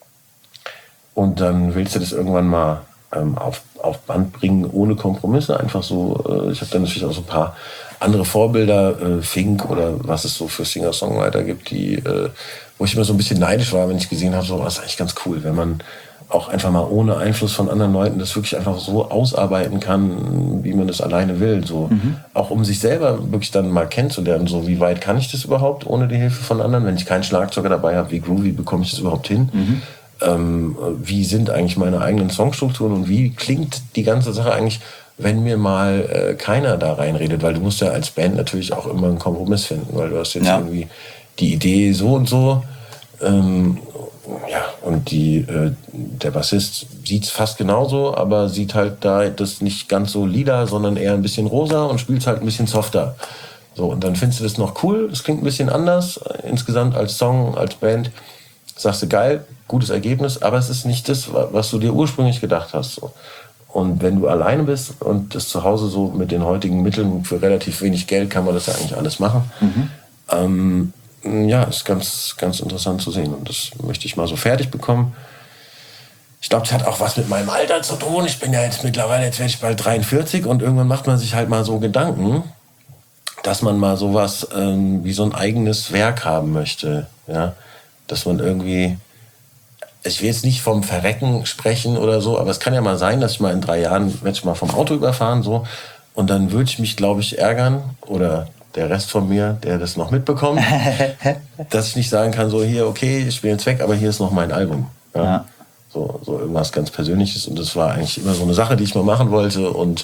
Speaker 3: und dann willst du das irgendwann mal ähm, auf, auf Band bringen, ohne Kompromisse, einfach so. Äh, ich habe dann natürlich auch so ein paar andere Vorbilder, äh, Fink oder was es so für Singer-Songwriter gibt, die, äh, wo ich immer so ein bisschen neidisch war, wenn ich gesehen habe, so, das ist eigentlich ganz cool, wenn man auch einfach mal ohne Einfluss von anderen Leuten das wirklich einfach so ausarbeiten kann, wie man das alleine will. So. Mhm. Auch um sich selber wirklich dann mal kennenzulernen, so wie weit kann ich das überhaupt ohne die Hilfe von anderen, wenn ich keinen Schlagzeuger dabei habe, wie groovy bekomme ich das überhaupt hin? Mhm. Ähm, wie sind eigentlich meine eigenen Songstrukturen und wie klingt die ganze Sache eigentlich, wenn mir mal äh, keiner da reinredet, weil du musst ja als Band natürlich auch immer einen Kompromiss finden, weil du hast jetzt ja. irgendwie die Idee so und so ähm, ja, und die, äh, der Bassist sieht es fast genauso, aber sieht halt da das nicht ganz so lila, sondern eher ein bisschen rosa und spielt es halt ein bisschen softer. So, und dann findest du das noch cool, das klingt ein bisschen anders, äh, insgesamt als Song, als Band. Sagst du, geil, gutes Ergebnis, aber es ist nicht das, was du dir ursprünglich gedacht hast. So. Und wenn du alleine bist und das zu Hause so mit den heutigen Mitteln für relativ wenig Geld kann man das ja eigentlich alles machen. Mhm. Ähm, ja, ist ganz, ganz interessant zu sehen und das möchte ich mal so fertig bekommen. Ich glaube, das hat auch was mit meinem Alter zu tun. Ich bin ja jetzt mittlerweile, jetzt werde ich bald dreiundvierzig und irgendwann macht man sich halt mal so Gedanken, dass man mal sowas ähm, wie so ein eigenes Werk haben möchte, ja. Dass man irgendwie, ich will jetzt nicht vom Verrecken sprechen oder so, aber es kann ja mal sein, dass ich mal in drei Jahren, werde ich mal vom Auto überfahren, so, und dann würde ich mich, glaube ich, ärgern, oder der Rest von mir, der das noch mitbekommt, dass ich nicht sagen kann, so, hier, okay, ich bin jetzt weg, aber hier ist noch mein Album. Ja? Ja. So, so irgendwas ganz Persönliches, und das war eigentlich immer so eine Sache, die ich mal machen wollte, und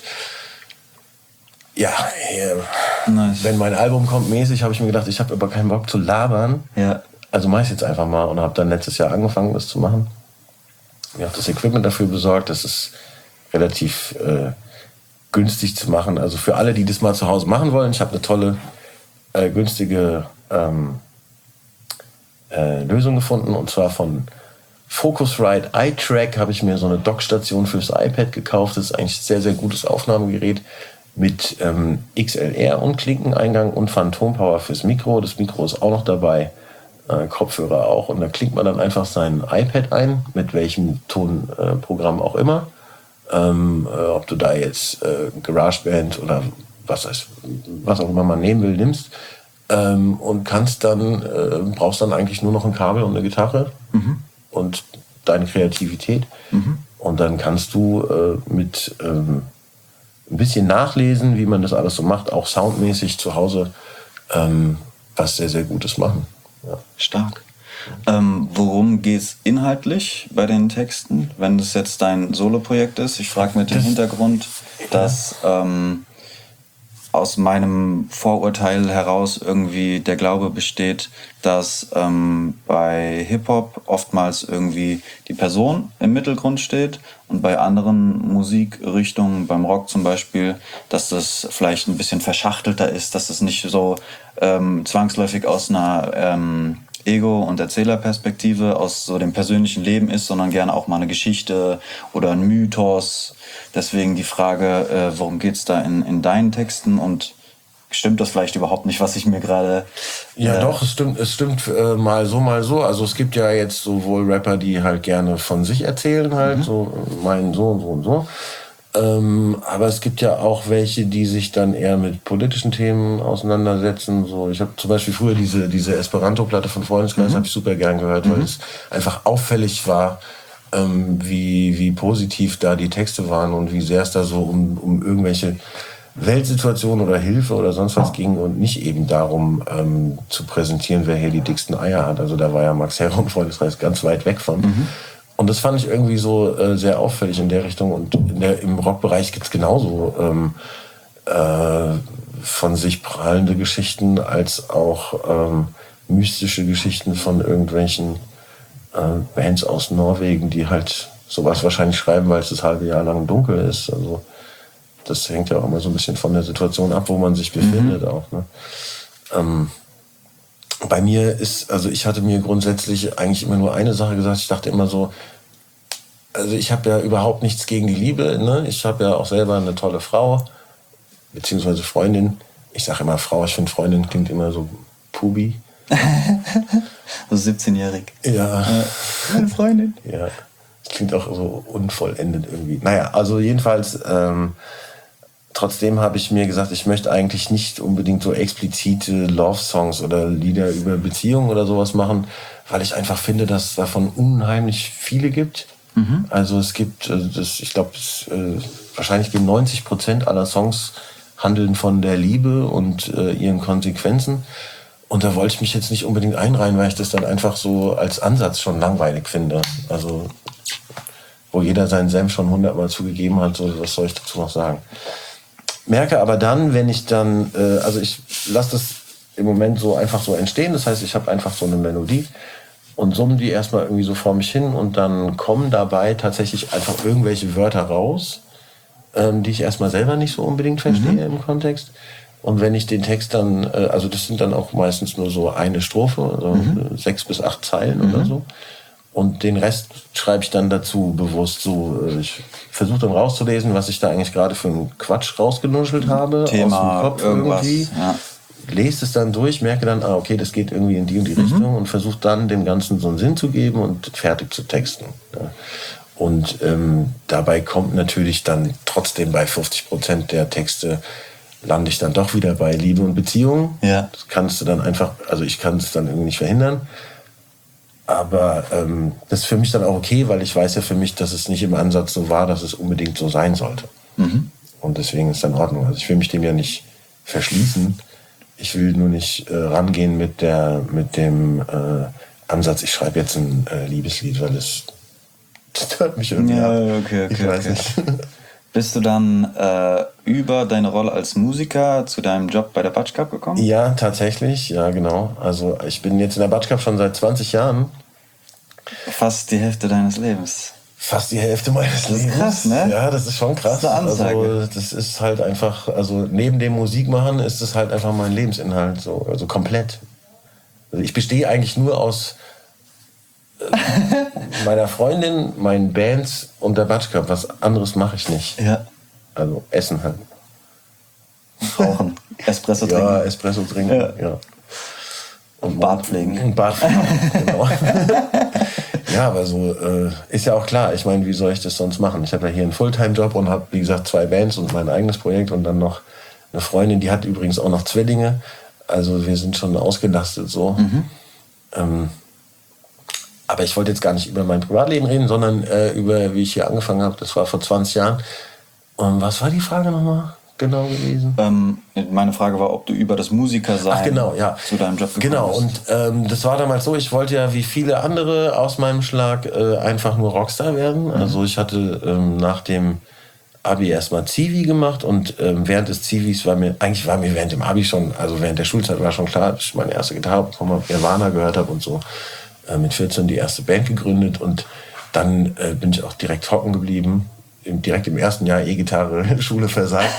Speaker 3: ja, nice. Wenn mein Album kommt mäßig, habe ich mir gedacht, ich habe aber keinen Bock zu labern. Ja. Also mache ich jetzt einfach mal und habe dann letztes Jahr angefangen, das zu machen. Mir auch das Equipment dafür besorgt. Das ist relativ äh, günstig zu machen. Also für alle, die das mal zu Hause machen wollen, ich habe eine tolle, äh, günstige ähm, äh, Lösung gefunden. Und zwar von Focusrite iTrack habe ich mir so eine Dockstation fürs iPad gekauft. Das ist eigentlich ein sehr, sehr gutes Aufnahmegerät mit ähm, X L R und Klinkeneingang und Phantompower fürs Mikro. Das Mikro ist auch noch dabei. Äh, Kopfhörer auch, und da klingt man dann einfach sein iPad ein, mit welchem Tonprogramm äh, auch immer. Ähm, äh, ob du da jetzt äh, GarageBand oder was, heißt, was auch immer man nehmen will, nimmst. Ähm, und kannst dann, äh, brauchst dann eigentlich nur noch ein Kabel und eine Gitarre mhm. und deine Kreativität. Mhm. Und dann kannst du äh, mit ähm, ein bisschen nachlesen, wie man das alles so macht, auch soundmäßig zu Hause ähm, was sehr, sehr Gutes machen. Ja.
Speaker 4: Stark. Ähm, worum geht's inhaltlich bei den Texten, wenn das jetzt dein Soloprojekt ist? Ich frage mit dem
Speaker 3: Das-
Speaker 4: Hintergrund, dass ähm, aus meinem Vorurteil heraus irgendwie der Glaube besteht, dass ähm, bei Hip-Hop oftmals irgendwie die Person im Mittelgrund steht und bei anderen Musikrichtungen, beim Rock zum Beispiel, dass das vielleicht ein bisschen verschachtelter ist, dass es nicht so ähm, zwangsläufig aus einer ähm, Ego- und Erzählerperspektive aus so dem persönlichen Leben ist, sondern gerne auch mal eine Geschichte oder ein Mythos. Deswegen die Frage, äh, worum geht's da in, in deinen Texten und stimmt das vielleicht überhaupt nicht, was ich mir gerade...
Speaker 3: Ja,
Speaker 4: äh,
Speaker 3: doch, es stimmt, es stimmt äh, mal so, mal so. Also es gibt ja jetzt sowohl Rapper, die halt gerne von sich erzählen, halt, so meinen so und so und so. Ähm, aber es gibt ja auch welche, die sich dann eher mit politischen Themen auseinandersetzen. So, ich habe zum Beispiel früher diese, diese Esperanto-Platte von Freundeskreis, habe ich super gern gehört, weil es einfach auffällig war, ähm, wie, wie positiv da die Texte waren und wie sehr es da so um, um irgendwelche Weltsituationen oder Hilfe oder sonst was ging und nicht eben darum ähm, zu präsentieren, wer hier die dicksten Eier hat. Also da war ja Max Herre und Freundeskreis ganz weit weg von. Und das fand ich irgendwie so äh, sehr auffällig in der Richtung. Und in der, im Rockbereich gibt's genauso ähm, äh, von sich prahlende Geschichten als auch ähm, mystische Geschichten von irgendwelchen äh, Bands aus Norwegen, die halt sowas wahrscheinlich schreiben, weil es das halbe Jahr lang dunkel ist. Also das hängt ja auch immer so ein bisschen von der Situation ab, wo man sich befindet auch. Ne? Ähm, bei mir ist, also ich hatte mir grundsätzlich eigentlich immer nur eine Sache gesagt. Ich dachte immer so, also ich habe ja überhaupt nichts gegen die Liebe. Ne? Ich habe ja auch selber eine tolle Frau, beziehungsweise Freundin. Ich sage immer Frau, ich finde Freundin klingt immer so pubi.
Speaker 4: so siebzehnjährig.
Speaker 3: Ja.
Speaker 4: Äh, meine Freundin.
Speaker 3: Ja, das klingt auch so unvollendet irgendwie. Naja, also jedenfalls, ähm, trotzdem habe ich mir gesagt, ich möchte eigentlich nicht unbedingt so explizite Love-Songs oder Lieder über Beziehungen oder sowas machen, weil ich einfach finde, dass es davon unheimlich viele gibt. Mhm. Also es gibt, also das, ich glaube, äh, wahrscheinlich gehen neunzig Prozent aller Songs handeln von der Liebe und äh, ihren Konsequenzen. Und da wollte ich mich jetzt nicht unbedingt einreihen, weil ich das dann einfach so als Ansatz schon langweilig finde. Also wo jeder seinen Senf schon hundertmal zugegeben hat, so, was soll ich dazu noch sagen? Merke aber dann, wenn ich dann, äh, also ich lasse das im Moment so einfach so entstehen. Das heißt, ich habe einfach so eine Melodie und summe die erstmal irgendwie so vor mich hin und dann kommen dabei tatsächlich einfach irgendwelche Wörter raus, ähm, die ich erstmal selber nicht so unbedingt verstehe mhm. im Kontext. Und wenn ich den Text dann, äh, also das sind dann auch meistens nur so eine Strophe, also mhm. sechs bis acht Zeilen mhm. oder so. Und den Rest schreibe ich dann dazu bewusst so. Ich versuche dann rauszulesen, was ich da eigentlich gerade für einen Quatsch rausgenuschelt habe.
Speaker 4: Thema,
Speaker 3: aus dem Kopf
Speaker 4: irgendwas,
Speaker 3: irgendwie.
Speaker 4: Ja.
Speaker 3: Lese es dann durch, merke dann, ah, okay, das geht irgendwie in die und die mhm. Richtung und versuche dann dem Ganzen so einen Sinn zu geben und fertig zu texten. Ja. Und ähm, dabei kommt natürlich dann trotzdem bei fünfzig Prozent der Texte lande ich dann doch wieder bei Liebe und Beziehung.
Speaker 4: Ja.
Speaker 3: Das kannst du dann einfach, also ich kann es dann irgendwie nicht verhindern. Aber ähm, das ist für mich dann auch okay, weil ich weiß ja für mich, dass es nicht im Ansatz so war, dass es unbedingt so sein sollte. Mhm. Und deswegen ist es in Ordnung. Also ich will mich dem ja nicht verschließen. Ich will nur nicht äh, rangehen mit, der, mit dem äh, Ansatz, ich schreibe jetzt ein äh, Liebeslied, weil es das hört mich irgendwie
Speaker 4: ja,
Speaker 3: ab.
Speaker 4: Okay, okay,
Speaker 3: ich weiß
Speaker 4: okay.
Speaker 3: nicht.
Speaker 4: Bist du dann äh, über deine Rolle als Musiker zu deinem Job bei der Batsch Cup gekommen?
Speaker 3: Ja, tatsächlich, ja genau. Also ich bin jetzt in der Batsch Cup schon seit zwanzig Jahren.
Speaker 4: Fast die Hälfte deines Lebens.
Speaker 3: Fast die Hälfte meines Lebens.
Speaker 4: Das ist krass, ne?
Speaker 3: Ja, das ist schon krass.
Speaker 4: Das ist eine Ansage.
Speaker 3: Also das ist halt einfach, also neben dem Musikmachen ist es halt einfach mein Lebensinhalt, so, also komplett. Also ich bestehe eigentlich nur aus äh, meiner Freundin, meinen Bands und der Batsch Cup. Was anderes mache ich nicht.
Speaker 4: Ja.
Speaker 3: Also Essen halt.
Speaker 4: Rauchen. Espresso trinken.
Speaker 3: Ja, Espresso trinken, ja. ja.
Speaker 4: Und Bart pflegen.
Speaker 3: Und Bart pflegen, genau. Ja, aber so äh, ist ja auch klar. Ich meine, wie soll ich das sonst machen? Ich habe ja hier einen Fulltime-Job und habe, wie gesagt, zwei Bands und mein eigenes Projekt und dann noch eine Freundin, die hat übrigens auch noch Zwillinge. Also wir sind schon ausgelastet so. Mhm. Ähm, aber ich wollte jetzt gar nicht über mein Privatleben reden, sondern äh, über, wie ich hier angefangen habe. Das war vor zwanzig Jahren. Und was war die Frage nochmal? genau gewesen?
Speaker 4: Ähm, meine Frage war, ob du über das Musikersein
Speaker 3: Ach, genau, ja.
Speaker 4: zu deinem Job gekommen
Speaker 3: Genau,
Speaker 4: bist.
Speaker 3: und ähm, das war damals so, ich wollte ja wie viele andere aus meinem Schlag äh, einfach nur Rockstar werden. Mhm. Also ich hatte ähm, nach dem Abi erstmal Zivi gemacht und ähm, während des Zivis war mir, eigentlich war mir während dem Abi schon, also während der Schulzeit war schon klar, dass ich meine erste Gitarre bekommen habe, Nirvana gehört habe und so. Äh, mit vierzehn die erste Band gegründet und dann äh, bin ich auch direkt hocken geblieben. Direkt im ersten Jahr E-Gitarre, Schule versagt.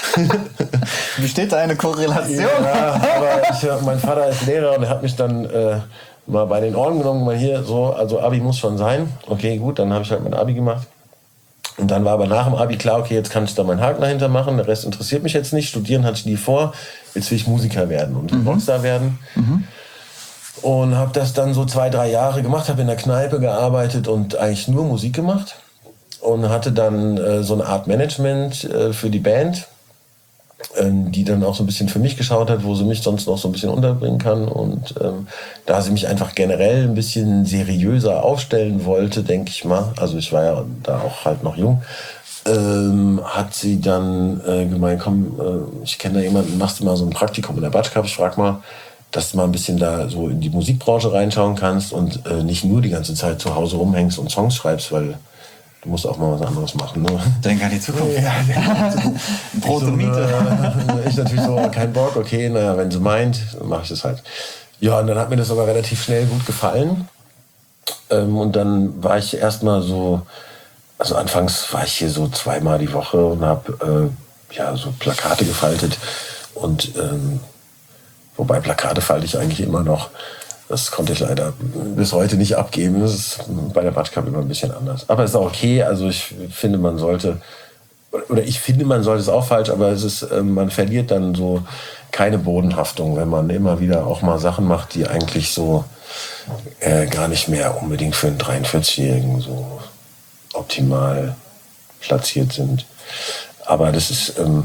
Speaker 4: Besteht da eine Korrelation?
Speaker 3: Ja, aber ich, mein Vater ist Lehrer und er hat mich dann äh, mal bei den Ohren genommen, mal hier so, also Abi muss schon sein. Okay, gut, dann habe ich halt mein Abi gemacht. Und dann war aber nach dem Abi klar, okay, jetzt kann ich da meinen Haken dahinter machen, der Rest interessiert mich jetzt nicht. Studieren hatte ich nie vor, jetzt will ich Musiker werden und mhm. Rockstar werden. Mhm. Und habe das dann so zwei, drei Jahre gemacht, habe in der Kneipe gearbeitet und eigentlich nur Musik gemacht. Und hatte dann äh, so eine Art Management äh, für die Band, äh, die dann auch so ein bisschen für mich geschaut hat, wo sie mich sonst noch so ein bisschen unterbringen kann. Und ähm, da sie mich einfach generell ein bisschen seriöser aufstellen wollte, denke ich mal, also ich war ja da auch halt noch jung, ähm, hat sie dann äh, gemeint, komm, äh, ich kenne da jemanden, machst du mal so ein Praktikum in der Batsch Cup, ich frag mal, dass du mal ein bisschen da so in die Musikbranche reinschauen kannst und äh, nicht nur die ganze Zeit zu Hause rumhängst und Songs schreibst, weil du musst auch mal was anderes machen. Ne?
Speaker 4: Denk an die Zukunft. Ja, Brot und Miete.
Speaker 3: Äh, ich natürlich so, kein Bock, okay, naja, wenn sie meint, dann mache ich das halt. Ja, und dann hat mir das aber relativ schnell gut gefallen. Ähm, und dann war ich erstmal so, also anfangs war ich hier so zweimal die Woche und habe äh, ja, so Plakate gefaltet. Und ähm, wobei Plakate falte ich eigentlich immer noch. Das konnte ich leider bis heute nicht abgeben. Das ist bei der Batsch Cup immer ein bisschen anders. Aber es ist auch okay. Also ich finde, man sollte, oder ich finde, man sollte es auch falsch, aber es ist, man verliert dann so keine Bodenhaftung, wenn man immer wieder auch mal Sachen macht, die eigentlich so äh, gar nicht mehr unbedingt für einen dreiundvierzigjährigen so optimal platziert sind. Aber das ist ähm,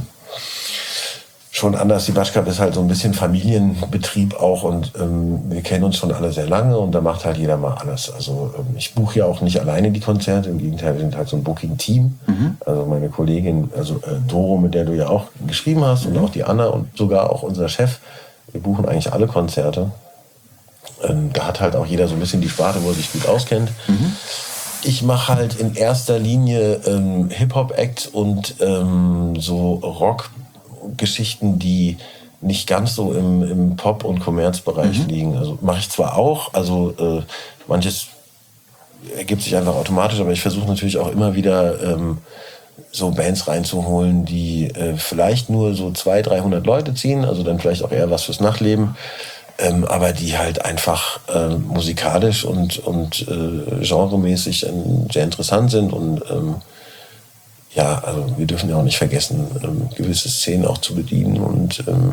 Speaker 3: schon anders. Die Batsch Cup ist halt so ein bisschen Familienbetrieb auch und ähm, wir kennen uns schon alle sehr lange und da macht halt jeder mal alles. Also ähm, ich buche ja auch nicht alleine die Konzerte, im Gegenteil, wir sind halt so ein Booking-Team. Mhm. Also meine Kollegin, also äh, Doro, mit der du ja auch geschrieben hast, mhm. und auch die Anna und sogar auch unser Chef, wir buchen eigentlich alle Konzerte. Ähm, da hat halt auch jeder so ein bisschen die Sparte, wo er sich gut auskennt. Mhm. Ich mache halt in erster Linie ähm, Hip-Hop-Act und ähm, so Rock Geschichten, die nicht ganz so im, im Pop- und Kommerzbereich mhm. liegen. Also mache ich zwar auch, also äh, manches ergibt sich einfach automatisch, aber ich versuche natürlich auch immer wieder ähm, so Bands reinzuholen, die äh, vielleicht nur so zweihundert, dreihundert Leute ziehen, also dann vielleicht auch eher was fürs Nachleben, ähm, aber die halt einfach äh, musikalisch und, und äh, genremäßig äh, sehr interessant sind und ähm, ja, also wir dürfen ja auch nicht vergessen, ähm, gewisse Szenen auch zu bedienen und ähm,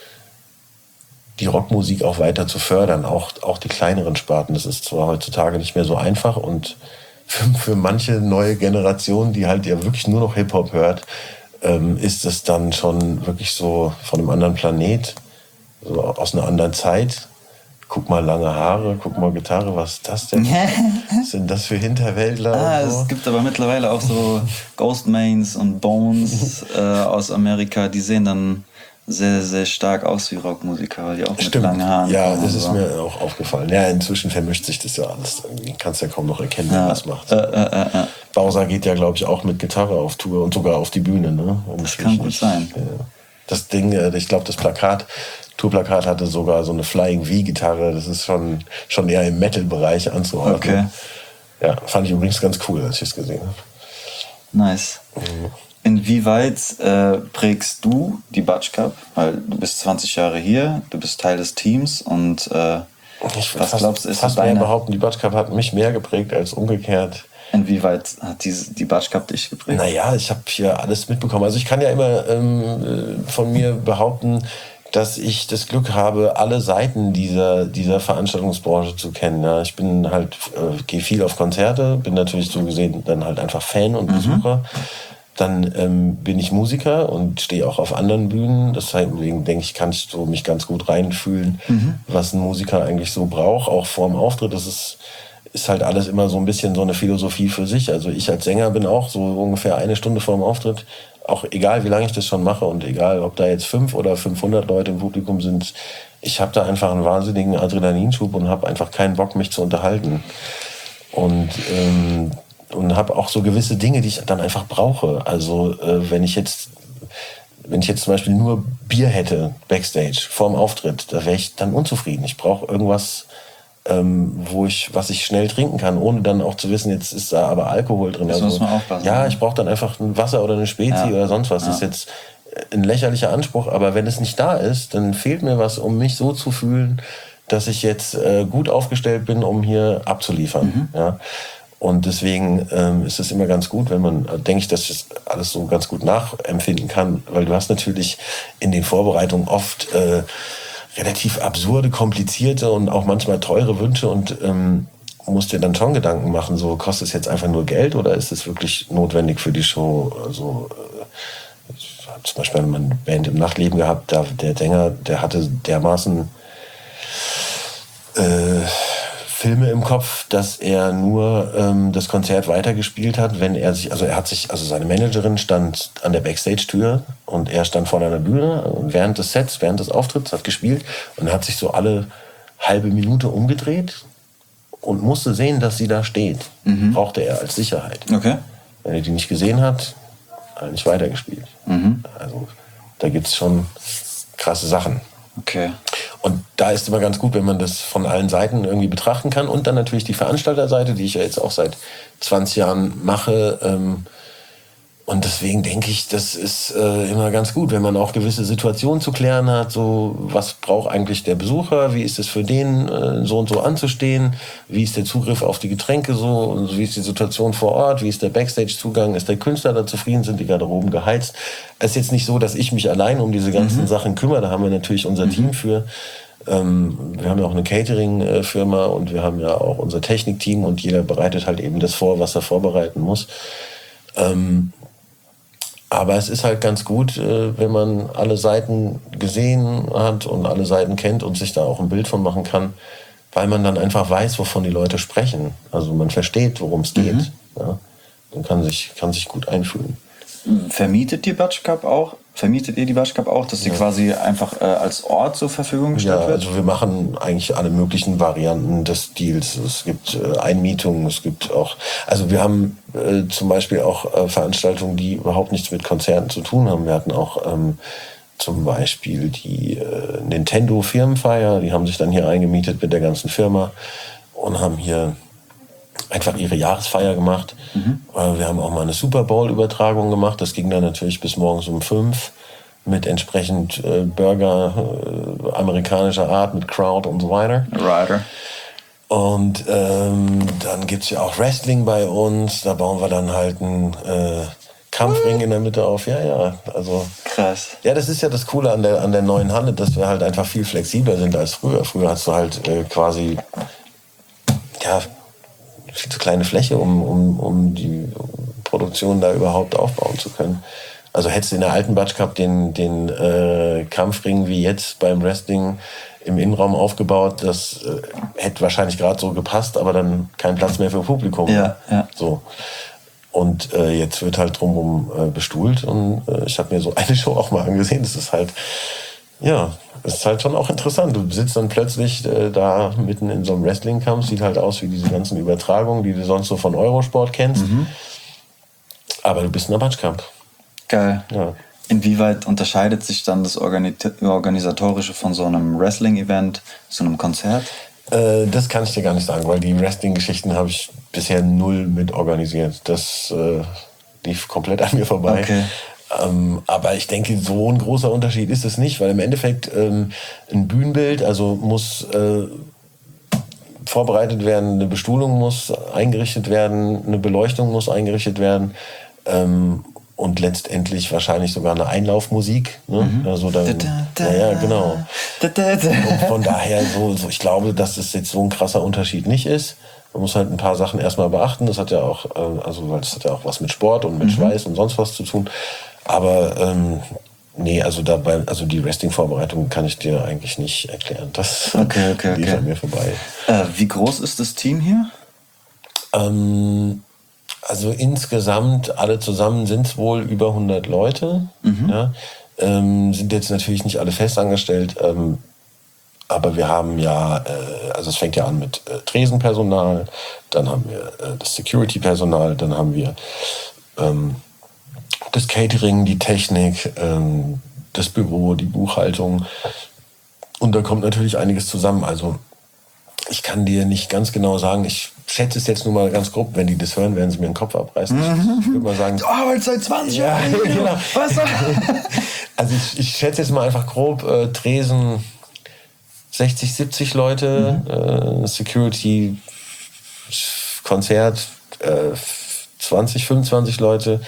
Speaker 3: die Rockmusik auch weiter zu fördern, auch, auch die kleineren Sparten. Das ist zwar heutzutage nicht mehr so einfach und für, für manche neue Generation, die halt ja wirklich nur noch Hip-Hop hört, ähm, ist es dann schon wirklich so von einem anderen Planet, so aus einer anderen Zeit. Guck mal, lange Haare, guck mal, Gitarre, was ist das denn? Was sind das für Hinterwäldler?
Speaker 4: Ah,
Speaker 3: und so?
Speaker 4: Es gibt aber mittlerweile auch so Ghostmains und Bones äh, aus Amerika, die sehen dann sehr, sehr stark aus wie Rockmusiker, weil die auch mit
Speaker 3: Stimmt.
Speaker 4: langen Haaren
Speaker 3: Ja,
Speaker 4: kommen
Speaker 3: das
Speaker 4: und
Speaker 3: ist
Speaker 4: so.
Speaker 3: mir auch aufgefallen. Ja, inzwischen vermischt sich das ja alles. Irgendwie kannst ja kaum noch erkennen, wer
Speaker 4: Ja.
Speaker 3: was macht.
Speaker 4: Äh, äh, äh, äh.
Speaker 3: Bowser geht ja, glaube ich, auch mit Gitarre auf Tour und sogar auf die Bühne. Ne?
Speaker 4: Das kann gut sein.
Speaker 3: Ja. Das Ding, äh, ich glaube, das Plakat, Tourplakat hatte sogar so eine Flying V-Gitarre. Das ist schon, schon eher im Metal-Bereich anzuordnen.
Speaker 4: Okay.
Speaker 3: Ja, fand ich übrigens ganz cool, als ich es gesehen habe.
Speaker 4: Nice.
Speaker 3: Mhm.
Speaker 4: Inwieweit äh, prägst du die Batsch Cup? Weil du bist zwanzig Jahre hier, du bist Teil des Teams und äh,
Speaker 3: Ich
Speaker 4: was
Speaker 3: fast,
Speaker 4: glaubst du, ist
Speaker 3: fast
Speaker 4: so
Speaker 3: mehr
Speaker 4: deine...
Speaker 3: behaupten, die Batsch Cup hat mich mehr geprägt als umgekehrt.
Speaker 4: Inwieweit hat diese, die Batsch Cup dich geprägt?
Speaker 3: Naja, ich habe hier alles mitbekommen. Also ich kann ja immer ähm, von mir behaupten, dass ich das Glück habe, alle Seiten dieser, dieser Veranstaltungsbranche zu kennen. Ja, ich bin halt, äh, gehe viel auf Konzerte, bin natürlich so gesehen dann halt einfach Fan und Besucher. Mhm. Dann ähm, bin ich Musiker und stehe auch auf anderen Bühnen. Deswegen denke ich, kann ich so mich ganz gut reinfühlen, mhm. was ein Musiker eigentlich so braucht, auch vor dem Auftritt. Das ist, ist halt alles immer so ein bisschen so eine Philosophie für sich. Also ich als Sänger bin auch so ungefähr eine Stunde vor dem Auftritt auch egal, wie lange ich das schon mache und egal, ob da jetzt fünf oder fünfhundert Leute im Publikum sind, ich habe da einfach einen wahnsinnigen Adrenalinschub und habe einfach keinen Bock, mich zu unterhalten. Und, ähm, und habe auch so gewisse Dinge, die ich dann einfach brauche. Also äh, wenn ich jetzt wenn ich jetzt zum Beispiel nur Bier hätte, Backstage, vorm Auftritt, da wäre ich dann unzufrieden. Ich brauche irgendwas, ähm, wo ich, was ich schnell trinken kann, ohne dann auch zu wissen, jetzt ist da aber Alkohol drin.
Speaker 4: Das
Speaker 3: also,
Speaker 4: muss man aufpassen.
Speaker 3: Ja, ich brauche dann einfach ein Wasser oder eine Spezi
Speaker 4: Ja.
Speaker 3: oder sonst was.
Speaker 4: Ja.
Speaker 3: Das ist jetzt ein lächerlicher Anspruch, aber wenn es nicht da ist, dann fehlt mir was, um mich so zu fühlen, dass ich jetzt äh, gut aufgestellt bin, um hier abzuliefern.
Speaker 4: Mhm.
Speaker 3: Ja. Und deswegen ähm, ist es immer ganz gut, wenn man, äh, denke ich, dass ich das alles so ganz gut nachempfinden kann, weil du hast natürlich in den Vorbereitungen oft äh, relativ absurde, komplizierte und auch manchmal teure Wünsche und ähm, musst dir dann schon Gedanken machen, so kostet es jetzt einfach nur Geld oder ist es wirklich notwendig für die Show? Also äh, ich habe zum Beispiel eine Band im Nachtleben gehabt, da, der Sänger, der hatte dermaßen äh, Filme im Kopf, dass er nur ähm, das Konzert weitergespielt hat, wenn er sich, also er hat sich, also seine Managerin stand an der Backstage-Tür und er stand vor einer Bühne und während des Sets, während des Auftritts hat gespielt und hat sich so alle halbe Minute umgedreht und musste sehen, dass sie da steht.
Speaker 4: Mhm.
Speaker 3: Brauchte er als Sicherheit.
Speaker 4: Okay.
Speaker 3: Wenn er die nicht gesehen hat, hat er nicht weitergespielt.
Speaker 4: Mhm.
Speaker 3: Also da gibt's schon krasse Sachen.
Speaker 4: Okay.
Speaker 3: Und da ist immer ganz gut, wenn man das von allen Seiten irgendwie betrachten kann. Und dann natürlich die Veranstalterseite, die ich ja jetzt auch seit zwanzig Jahren mache. Ähm, und deswegen denke ich, das ist äh, immer ganz gut, wenn man auch gewisse Situationen zu klären hat. So, was braucht eigentlich der Besucher? Wie ist es für den, äh, so und so anzustehen? Wie ist der Zugriff auf die Getränke so? Und wie ist die Situation vor Ort? Wie ist der Backstage-Zugang? Ist der Künstler da zufrieden? Sind die Garderoben geheizt? Es ist jetzt nicht so, dass ich mich allein um diese ganzen mhm. Sachen kümmere. Da haben wir natürlich unser mhm. Team für. Ähm, wir haben ja auch eine Catering-Firma und wir haben ja auch unser Technikteam und jeder bereitet halt eben das vor, was er vorbereiten muss. Ähm, aber es ist halt ganz gut, äh, wenn man alle Seiten gesehen hat und alle Seiten kennt und sich da auch ein Bild von machen kann, weil man dann einfach weiß, wovon die Leute sprechen. Also man versteht, worum es geht. Mhm. Ja? Man kann sich, kann sich gut einfühlen.
Speaker 4: Vermietet die Batsch Cup auch? Vermietet ihr die Batsch Cup auch, dass sie ja. quasi einfach äh, als Ort zur Verfügung gestellt
Speaker 3: ja,
Speaker 4: wird?
Speaker 3: Also wir machen eigentlich alle möglichen Varianten des Deals. Es gibt äh, Einmietungen, es gibt auch, also wir haben äh, zum Beispiel auch äh, Veranstaltungen, die überhaupt nichts mit Konzerten zu tun haben. Wir hatten auch ähm, zum Beispiel die äh, Nintendo Firmenfeier, die haben sich dann hier eingemietet mit der ganzen Firma und haben hier einfach ihre Jahresfeier gemacht. Mhm. Wir haben auch mal eine Super Bowl-Übertragung gemacht. Das ging dann natürlich bis morgens um fünf mit entsprechend äh, Burger äh, amerikanischer Art, mit Crowd und so weiter.
Speaker 4: Rider.
Speaker 3: Und ähm, dann gibt es ja auch Wrestling bei uns. Da bauen wir dann halt einen äh, Kampfring in der Mitte auf. Ja, ja. Also,
Speaker 4: krass.
Speaker 3: Ja, das ist ja das Coole an der, an der neuen Halle, dass wir halt einfach viel flexibler sind als früher. Früher hast du halt äh, quasi ja, viel zu kleine Fläche, um, um, um die Produktion da überhaupt aufbauen zu können. Also hättest du in der alten Batsch Cup den, den äh, Kampfring wie jetzt beim Wrestling im Innenraum aufgebaut, das äh, hätte wahrscheinlich gerade so gepasst, aber dann kein Platz mehr für Publikum.
Speaker 4: Ja, ja.
Speaker 3: So. Und äh, jetzt wird halt drumherum äh, bestuhlt und äh, ich habe mir so eine Show auch mal angesehen. Das ist halt, ja, das ist halt schon auch interessant. Du sitzt dann plötzlich äh, da mitten in so einem Wrestling-Kampf, sieht halt aus wie diese ganzen Übertragungen, die du sonst so von Eurosport kennst. Mhm. Aber du bist in der Batsch Cup.
Speaker 4: Geil.
Speaker 3: Ja.
Speaker 4: Inwieweit unterscheidet sich dann das Organit- Organisatorische von so einem Wrestling-Event zu einem Konzert?
Speaker 3: Äh, das kann ich dir gar nicht sagen, weil die Wrestling-Geschichten habe ich bisher null mit organisiert. Das äh, lief komplett an mir vorbei.
Speaker 4: Okay.
Speaker 3: Ähm, aber ich denke, so ein großer Unterschied ist es nicht, weil im Endeffekt ähm, ein Bühnenbild, also muss äh, vorbereitet werden, eine Bestuhlung muss eingerichtet werden, eine Beleuchtung muss eingerichtet werden ähm, und letztendlich wahrscheinlich sogar eine Einlaufmusik. Ne? Mhm. Also dann, da, da, da. Ja, ja, genau. Da, da, da. Und von daher, so, so, ich glaube, dass es jetzt so ein krasser Unterschied nicht ist. Man muss halt ein paar Sachen erstmal beachten. Das hat ja auch, äh, also weil das hat ja auch was mit Sport und mit mhm. Schweiß und sonst was zu tun. Aber ähm, nee, also dabei, also die Wrestling-Vorbereitung kann ich dir eigentlich nicht erklären. Das
Speaker 4: okay, okay,
Speaker 3: lief
Speaker 4: okay.
Speaker 3: an mir vorbei.
Speaker 4: Äh, wie groß ist das Team hier?
Speaker 3: Ähm, Also insgesamt, alle zusammen sind es wohl über hundert Leute. Mhm. Ja, ähm, sind jetzt natürlich nicht alle festangestellt, ähm, aber wir haben ja, äh, also es fängt ja an mit äh, Tresenpersonal, dann haben wir äh, das Security-Personal, dann haben wir ähm, das Catering, die Technik, ähm, das Büro, die Buchhaltung. Und da kommt natürlich einiges zusammen. Also ich kann dir nicht ganz genau sagen, ich schätze es jetzt nur mal ganz grob, wenn die das hören, werden sie mir den Kopf abreißen. Ich würde mal sagen,
Speaker 4: du arbeitest seit zwanzig Jahren.
Speaker 3: Ja, genau.
Speaker 4: Was?
Speaker 3: Also ich, ich schätze jetzt mal einfach grob, äh, Tresen sechzig, siebzig Leute, mhm. äh, Security, Konzert äh, zwanzig, fünfundzwanzig Leute,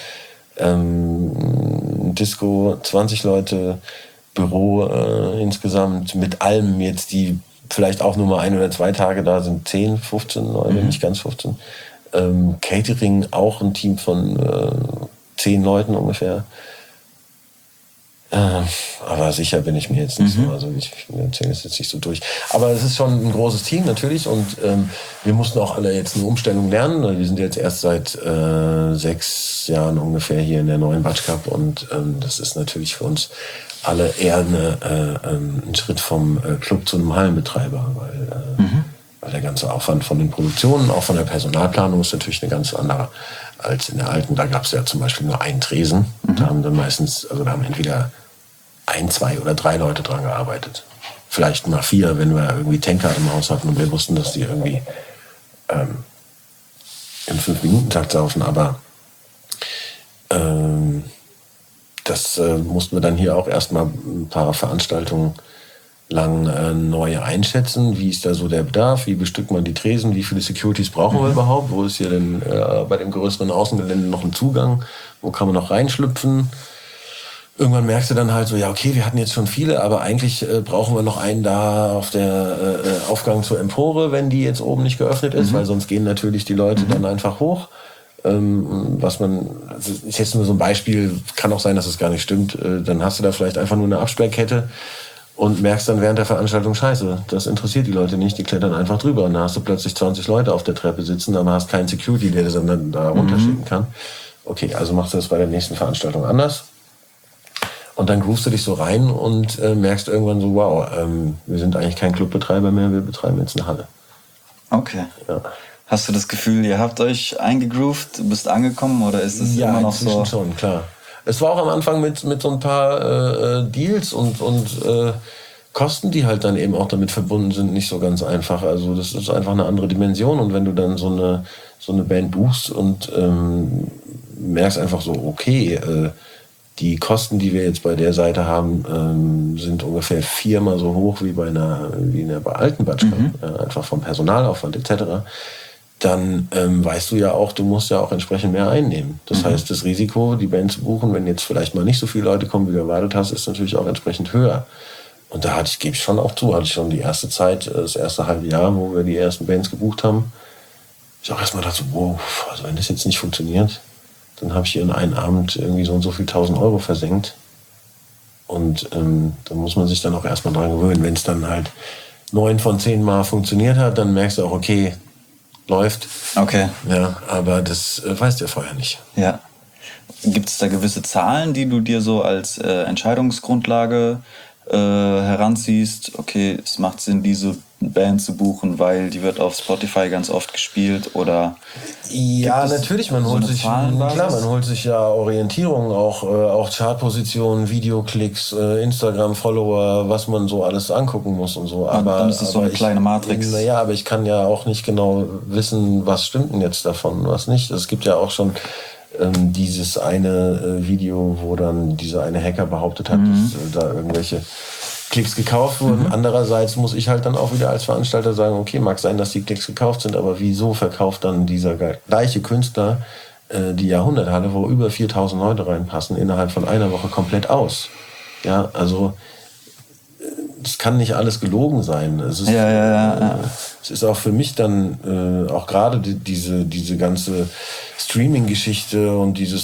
Speaker 3: ähm, Disco zwanzig Leute, Büro äh, insgesamt mit allem jetzt, die vielleicht auch nur mal ein oder zwei Tage da sind, zehn, fünfzehn Leute, mhm. nicht ganz fünfzehn. Ähm, Catering auch ein Team von äh, zehn Leuten ungefähr. Äh, aber sicher bin ich mir jetzt nicht mhm. so, also ich, ich erzähle es jetzt nicht so durch. Aber es ist schon ein großes Team natürlich und ähm, wir mussten auch alle jetzt eine Umstellung lernen. Wir sind jetzt erst seit äh, sechs Jahren ungefähr hier in der neuen Batsch Cup und ähm, das ist natürlich für uns alle eher eine, äh, ein Schritt vom äh, Club zu einem Hallenbetreiber, weil, äh, mhm. weil der ganze Aufwand von den Produktionen, auch von der Personalplanung ist natürlich eine ganz andere als in der alten. Da gab es ja zum Beispiel nur einen Tresen. Mhm. Da haben dann meistens, also da haben entweder ein, zwei oder drei Leute dran gearbeitet. Vielleicht mal vier, wenn wir irgendwie Tanker im Haus hatten und wir wussten, dass die irgendwie ähm, im fünf-Minuten-Takt saufen, aber ähm, das äh, mussten wir dann hier auch erstmal ein paar Veranstaltungen lang äh, neu einschätzen. Wie ist da so der Bedarf? Wie bestückt man die Tresen? Wie viele Securities brauchen wir überhaupt? Wo ist hier denn äh, bei dem größeren Außengelände noch ein Zugang? Wo kann man noch reinschlüpfen? Irgendwann merkst du dann halt so, ja okay, wir hatten jetzt schon viele, aber eigentlich äh, brauchen wir noch einen da auf der äh, Aufgang zur Empore, wenn die jetzt oben nicht geöffnet ist, mhm. weil sonst gehen natürlich die Leute mhm. dann einfach hoch. Ähm, was man, das ist jetzt nur so ein Beispiel, kann auch sein, dass es gar nicht stimmt, äh, dann hast du da vielleicht einfach nur eine Absperrkette und merkst dann während der Veranstaltung, scheiße, das interessiert die Leute nicht, die klettern einfach drüber und dann hast du plötzlich zwanzig Leute auf der Treppe sitzen, aber hast keinen Security, der das dann da runterschicken mhm. kann. Okay, also machst du das bei der nächsten Veranstaltung anders und dann groovst du dich so rein und äh, merkst irgendwann so, wow, ähm, wir sind eigentlich kein Clubbetreiber mehr, wir betreiben jetzt eine Halle.
Speaker 4: Okay.
Speaker 3: Ja.
Speaker 4: Hast du das Gefühl, ihr habt euch eingegroovt, du bist angekommen oder ist es
Speaker 3: ja,
Speaker 4: immer noch so?
Speaker 3: Ja, schon, klar. Es war auch am Anfang mit, mit so ein paar äh, Deals und, und äh, Kosten, die halt dann eben auch damit verbunden sind, nicht so ganz einfach. Also das ist einfach eine andere Dimension und wenn du dann so eine, so eine Band buchst und ähm, merkst einfach so, okay, äh, die Kosten, die wir jetzt bei der Seite haben, ähm, sind ungefähr viermal so hoch wie bei einer, wie in der alten Batsch Cup, mhm. ja, einfach vom Personalaufwand et cetera, dann ähm, weißt du ja auch, du musst ja auch entsprechend mehr einnehmen. Das mhm. heißt, das Risiko, die Band zu buchen, wenn jetzt vielleicht mal nicht so viele Leute kommen, wie du erwartet hast, ist natürlich auch entsprechend höher. Und da hatte ich, gebe ich schon auch zu, hatte ich schon die erste Zeit, das erste halbe Jahr, wo wir die ersten Bands gebucht haben, ich auch erstmal dachte, wow, also wenn das jetzt nicht funktioniert, dann habe ich hier in einem Abend irgendwie so und so viel tausend Euro versenkt. Und ähm, da muss man sich dann auch erstmal dran gewöhnen. Wenn es dann halt neun von zehn Mal funktioniert hat, dann merkst du auch, okay, läuft.
Speaker 4: Okay.
Speaker 3: Ja, aber das äh, weißt du ja vorher nicht.
Speaker 4: Ja. Gibt es da gewisse Zahlen, die du dir so als äh, Entscheidungsgrundlage äh, heranziehst? Okay, es macht Sinn, diese Band zu buchen, weil die wird auf Spotify ganz oft gespielt oder?
Speaker 3: Ja, natürlich, man holt so sich klar, man holt sich ja Orientierung, auch, äh, auch Chartpositionen, Videoklicks, äh, Instagram-Follower, was man so alles angucken muss und so. Aber
Speaker 4: dann ist das so eine
Speaker 3: ich,
Speaker 4: kleine Matrix.
Speaker 3: Naja, aber ich kann ja auch nicht genau wissen, was stimmt denn jetzt davon, was nicht. Es gibt ja auch schon ähm, dieses eine äh, Video, wo dann dieser eine Hacker behauptet hat, mhm. dass äh, da irgendwelche Klicks gekauft wurden. Mhm. Andererseits muss ich halt dann auch wieder als Veranstalter sagen, okay, mag sein, dass die Klicks gekauft sind, aber wieso verkauft dann dieser gleiche Künstler äh, die Jahrhunderthalle, wo über viertausend Leute reinpassen, innerhalb von einer Woche komplett aus? Ja, also es kann nicht alles gelogen sein. Es ist,
Speaker 4: Ja, ja, ja, ja.
Speaker 3: Äh, es ist auch für mich dann äh, auch gerade die, diese, diese ganze Streaming-Geschichte und diese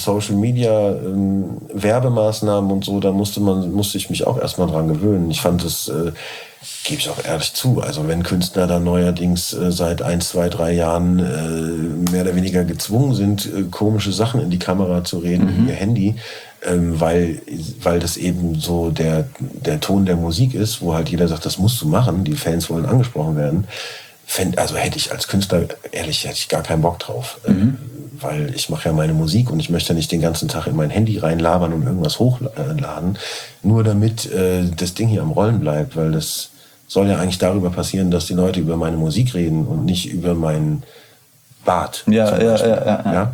Speaker 3: Social-Media-Werbemaßnahmen und so, da musste man, musste ich mich auch erstmal dran gewöhnen. Ich fand es, äh, gebe ich auch ehrlich zu, also wenn Künstler dann neuerdings äh, seit ein, zwei, drei Jahren äh, mehr oder weniger gezwungen sind, äh, komische Sachen in die Kamera zu reden, mhm. in ihr Handy, ähm, weil, weil das eben so der, der Ton der Musik ist, wo halt jeder sagt, das musst du machen, die Fans wollen angesprochen werden. Fänd, also hätte ich als Künstler, ehrlich, hätte ich gar keinen Bock drauf. Mhm. Äh, weil ich mache ja meine Musik und ich möchte nicht den ganzen Tag in mein Handy reinlabern und irgendwas hochladen, nur damit äh, das Ding hier am Rollen bleibt, weil das soll ja eigentlich darüber passieren, dass die Leute über meine Musik reden und nicht über mein Bad.
Speaker 4: Ja, ja, ja, ja, ja.
Speaker 3: Ja?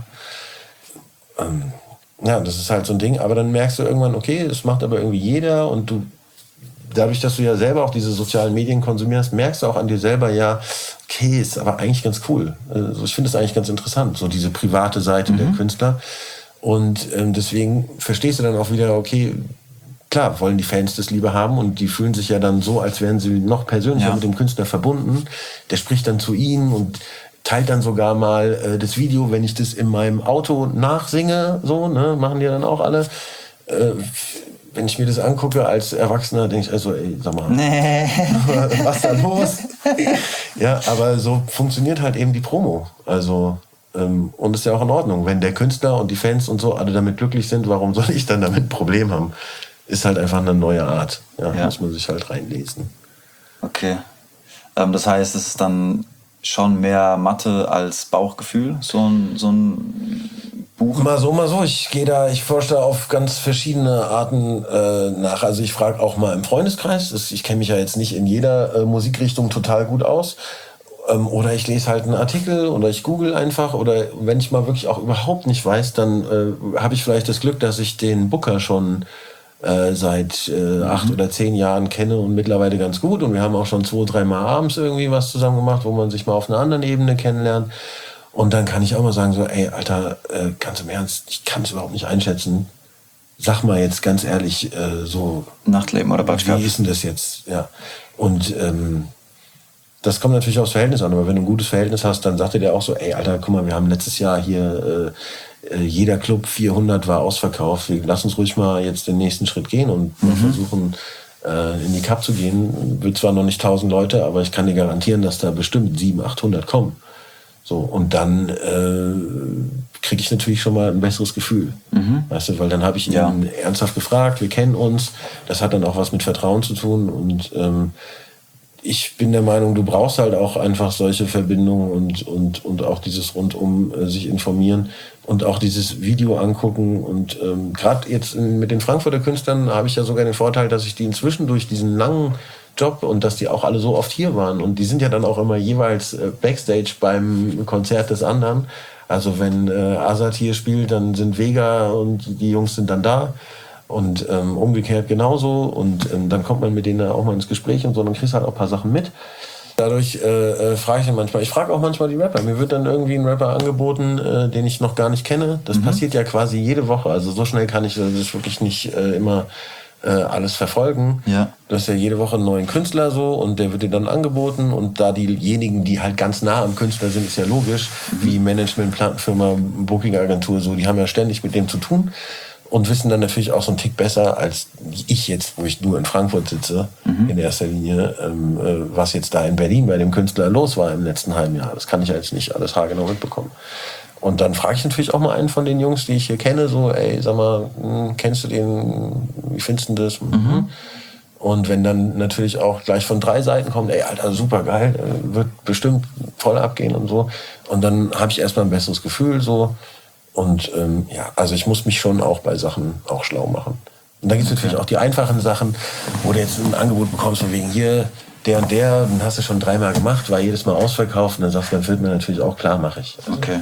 Speaker 3: Ähm, ja, das ist halt so ein Ding, aber dann merkst du irgendwann, okay, das macht aber irgendwie jeder und du, dadurch, dass du ja selber auch diese sozialen Medien konsumierst, merkst du auch an dir selber, ja, okay, ist aber eigentlich ganz cool. Also ich finde es eigentlich ganz interessant, so diese private Seite mhm. der Künstler. Und ähm, deswegen verstehst du dann auch wieder, okay, klar, wollen die Fans das lieber haben und die fühlen sich ja dann so, als wären sie noch persönlicher ja. mit dem Künstler verbunden. Der spricht dann zu ihnen und teilt dann sogar mal äh, das Video, wenn ich das in meinem Auto nachsinge, so, ne, machen die dann auch alle. Äh, wenn ich mir das angucke als Erwachsener, denke ich also, ey, sag mal, nee. was ist da los? Ja, aber so funktioniert halt eben die Promo. Also, ähm, und ist ja auch in Ordnung. Wenn der Künstler und die Fans und so alle damit glücklich sind, warum soll ich dann damit ein Problem haben? Ist halt einfach eine neue Art. Ja, ja. Muss man sich halt reinlesen.
Speaker 4: Okay. Ähm, das heißt, es ist dann schon mehr Mathe als Bauchgefühl, so ein, so ein Buch?
Speaker 3: Mal so, mal so. Ich gehe da, ich forsche da auf ganz verschiedene Arten äh, nach. Also ich frage auch mal im Freundeskreis. Das, ich kenne mich ja jetzt nicht in jeder äh, Musikrichtung total gut aus. Ähm, oder ich lese halt einen Artikel oder ich google einfach. Oder wenn ich mal wirklich auch überhaupt nicht weiß, dann äh, habe ich vielleicht das Glück, dass ich den Booker schon äh, seit äh, mhm. acht oder zehn Jahren kenne und mittlerweile ganz gut. Und wir haben auch schon zwei, dreimal abends irgendwie was zusammen gemacht, wo man sich mal auf einer anderen Ebene kennenlernt. Und dann kann ich auch mal sagen so, ey, Alter, äh, ganz im Ernst, ich kann es überhaupt nicht einschätzen. Sag mal jetzt ganz ehrlich, äh, so...
Speaker 4: Nachtleben oder Batschkap.
Speaker 3: Wie ist denn das jetzt? Ja. Und ähm, das kommt natürlich aufs Verhältnis an. Aber wenn du ein gutes Verhältnis hast, dann sagt er dir auch so, ey, Alter, guck mal, wir haben letztes Jahr hier... Äh, jeder Club vierhundert war ausverkauft. Wir lass uns ruhig mal jetzt den nächsten Schritt gehen und mhm. versuchen, äh, in die Cup zu gehen. Wird zwar noch nicht tausend Leute, aber ich kann dir garantieren, dass da bestimmt siebenhundert, achthundert kommen. So, und dann äh, kriege ich natürlich schon mal ein besseres Gefühl. Mhm. Weißt du, weil dann habe ich ihn ja. ernsthaft gefragt, wir kennen uns. Das hat dann auch was mit Vertrauen zu tun. Und ähm, ich bin der Meinung, du brauchst halt auch einfach solche Verbindungen und, und, und auch dieses rundum äh, sich informieren und auch dieses Video angucken. Und ähm, gerade jetzt in, mit den Frankfurter Künstlern habe ich ja sogar den Vorteil, dass ich die inzwischen durch diesen langen Job und dass die auch alle so oft hier waren. Und die sind ja dann auch immer jeweils äh, Backstage beim Konzert des anderen. Also wenn äh, Azad hier spielt, dann sind Vega und die Jungs sind dann da. Und ähm, umgekehrt genauso. Und ähm, dann kommt man mit denen auch mal ins Gespräch und so. Dann kriegst du halt auch ein paar Sachen mit. Dadurch äh, äh, frage ich dann manchmal, ich frage auch manchmal die Rapper. Mir wird dann irgendwie ein Rapper angeboten, äh, den ich noch gar nicht kenne. Das mhm. passiert ja quasi jede Woche. Also so schnell kann ich das wirklich nicht äh, immer äh, alles verfolgen. Ja. Du hast ja jede Woche einen neuen Künstler so und der wird dir dann angeboten. Und da diejenigen, die halt ganz nah am Künstler sind, ist ja logisch, mhm. wie Management, Plattenfirma, Booking-Agentur, so, die haben ja ständig mit dem zu tun. Und wissen dann natürlich auch so einen Tick besser als ich jetzt, wo ich nur in Frankfurt sitze, mhm. in erster Linie, ähm, äh, was jetzt da in Berlin bei dem Künstler los war im letzten halben Jahr. Das kann ich jetzt nicht alles haargenau mitbekommen. Und dann frage ich natürlich auch mal einen von den Jungs, die ich hier kenne, so, ey, sag mal, mh, kennst du den, wie findest du das? Mhm. Und wenn dann natürlich auch gleich von drei Seiten kommt, ey, Alter, super geil, wird bestimmt voll abgehen und so. Und dann habe ich erstmal ein besseres Gefühl, so. Und ähm, ja, also ich muss mich schon auch bei Sachen auch schlau machen. Und dann gibt es okay. natürlich auch die einfachen Sachen, wo du jetzt ein Angebot bekommst von wegen hier, der und der, dann hast du schon dreimal gemacht, war jedes Mal ausverkauft und dann sagst du, dann wird mir natürlich auch klar, mache ich. Also,
Speaker 4: okay,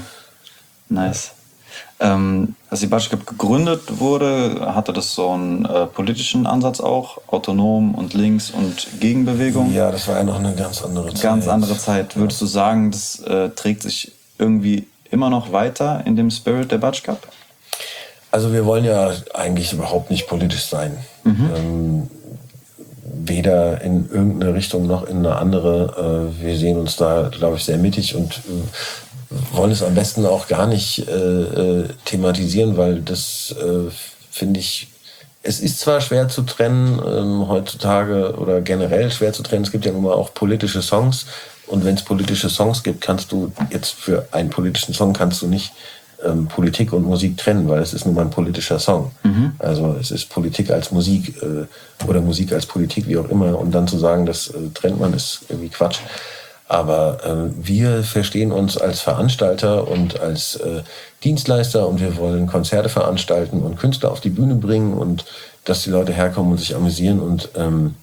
Speaker 4: nice. Ähm, als die Batschkap gegründet wurde, hatte das so einen äh, politischen Ansatz auch, autonom und links und Gegenbewegung?
Speaker 3: Ja, das war ja noch eine ganz andere Zeit.
Speaker 4: Ganz andere Zeit. Würdest du sagen, das äh, trägt sich irgendwie immer noch weiter in dem Spirit der Batschkap?
Speaker 3: Also wir wollen ja eigentlich überhaupt nicht politisch sein. Mhm. Ähm, weder in irgendeine Richtung noch in eine andere. Äh, wir sehen uns da, glaube ich, sehr mittig und äh, wollen es am besten auch gar nicht äh, äh, thematisieren, weil das äh, finde ich, es ist zwar schwer zu trennen ähm, heutzutage oder generell schwer zu trennen, es gibt ja nun mal auch politische Songs und wenn es politische Songs gibt, kannst du jetzt für einen politischen Song kannst du nicht ähm, Politik und Musik trennen, weil es ist nun mal ein politischer Song. Mhm. Also es ist Politik als Musik äh, oder Musik als Politik, wie auch immer, und dann zu sagen, das äh, trennt man, ist irgendwie Quatsch. Aber äh, wir verstehen uns als Veranstalter und als äh, Dienstleister und wir wollen Konzerte veranstalten und Künstler auf die Bühne bringen und dass die Leute herkommen und sich amüsieren. Und ähm,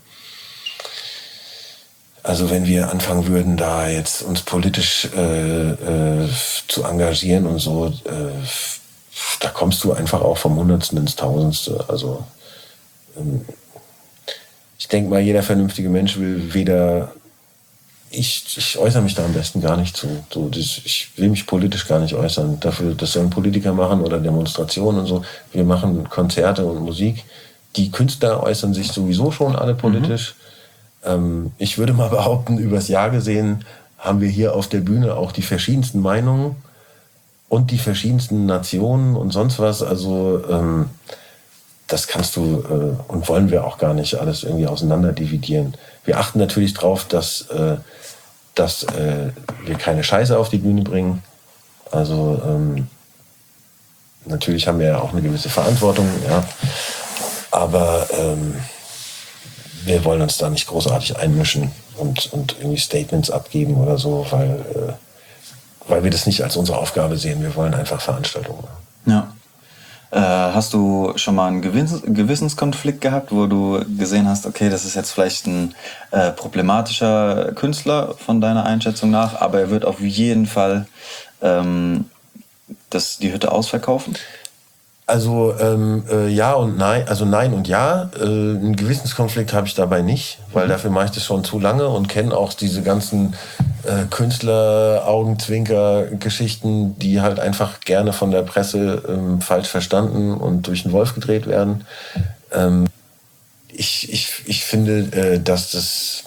Speaker 3: also wenn wir anfangen würden, da jetzt uns politisch äh, äh, zu engagieren und so, äh, da kommst du einfach auch vom Hundertsten ins Tausendste. Also ähm, ich denke mal, jeder vernünftige Mensch will weder... Ich, ich äußere mich da am besten gar nicht zu. So, das, ich will mich politisch gar nicht äußern. Dafür, das sollen Politiker machen oder Demonstrationen und so. Wir machen Konzerte und Musik. Die Künstler äußern sich sowieso schon alle politisch. Mhm. Ähm, ich würde mal behaupten, übers Jahr gesehen haben wir hier auf der Bühne auch die verschiedensten Meinungen und die verschiedensten Nationen und sonst was. Also ähm, das kannst du äh, und wollen wir auch gar nicht alles irgendwie auseinander dividieren. Wir achten natürlich drauf, dass, äh, dass äh, wir keine Scheiße auf die Bühne bringen. Also ähm, natürlich haben wir ja auch eine gewisse Verantwortung, ja. Aber ähm, wir wollen uns da nicht großartig einmischen und, und irgendwie Statements abgeben oder so, weil, äh, weil wir das nicht als unsere Aufgabe sehen. Wir wollen einfach Veranstaltungen machen.
Speaker 4: Ja. Äh, hast du schon mal einen Gewissens- Gewissenskonflikt gehabt, wo du gesehen hast, okay, das ist jetzt vielleicht ein äh, problematischer Künstler von deiner Einschätzung nach, aber er wird auf jeden Fall ähm, das, die Hütte ausverkaufen?
Speaker 3: Also ähm, äh, ja und nein, also nein und ja. Äh, einen Gewissenskonflikt habe ich dabei nicht, weil mhm. dafür mache ich das schon zu lange und kenne auch diese ganzen äh, Künstler-Augenzwinker-Geschichten, die halt einfach gerne von der Presse ähm, falsch verstanden und durch den Wolf gedreht werden. Ähm, ich, ich, ich finde, äh, dass das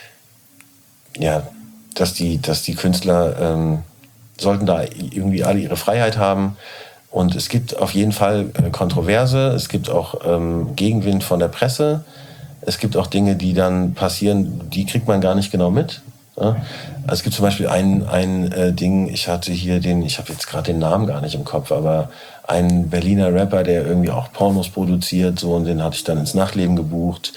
Speaker 3: ja, dass die, dass die Künstler ähm, sollten da irgendwie alle ihre Freiheit haben. Und es gibt auf jeden Fall äh, Kontroverse, es gibt auch ähm, Gegenwind von der Presse, es gibt auch Dinge, die dann passieren, die kriegt man gar nicht genau mit. Ja? Also es gibt zum Beispiel ein, ein äh, Ding, ich hatte hier den, ich habe jetzt gerade den Namen gar nicht im Kopf, aber ein Berliner Rapper, der irgendwie auch Pornos produziert, so, und den hatte ich dann ins Nachtleben gebucht.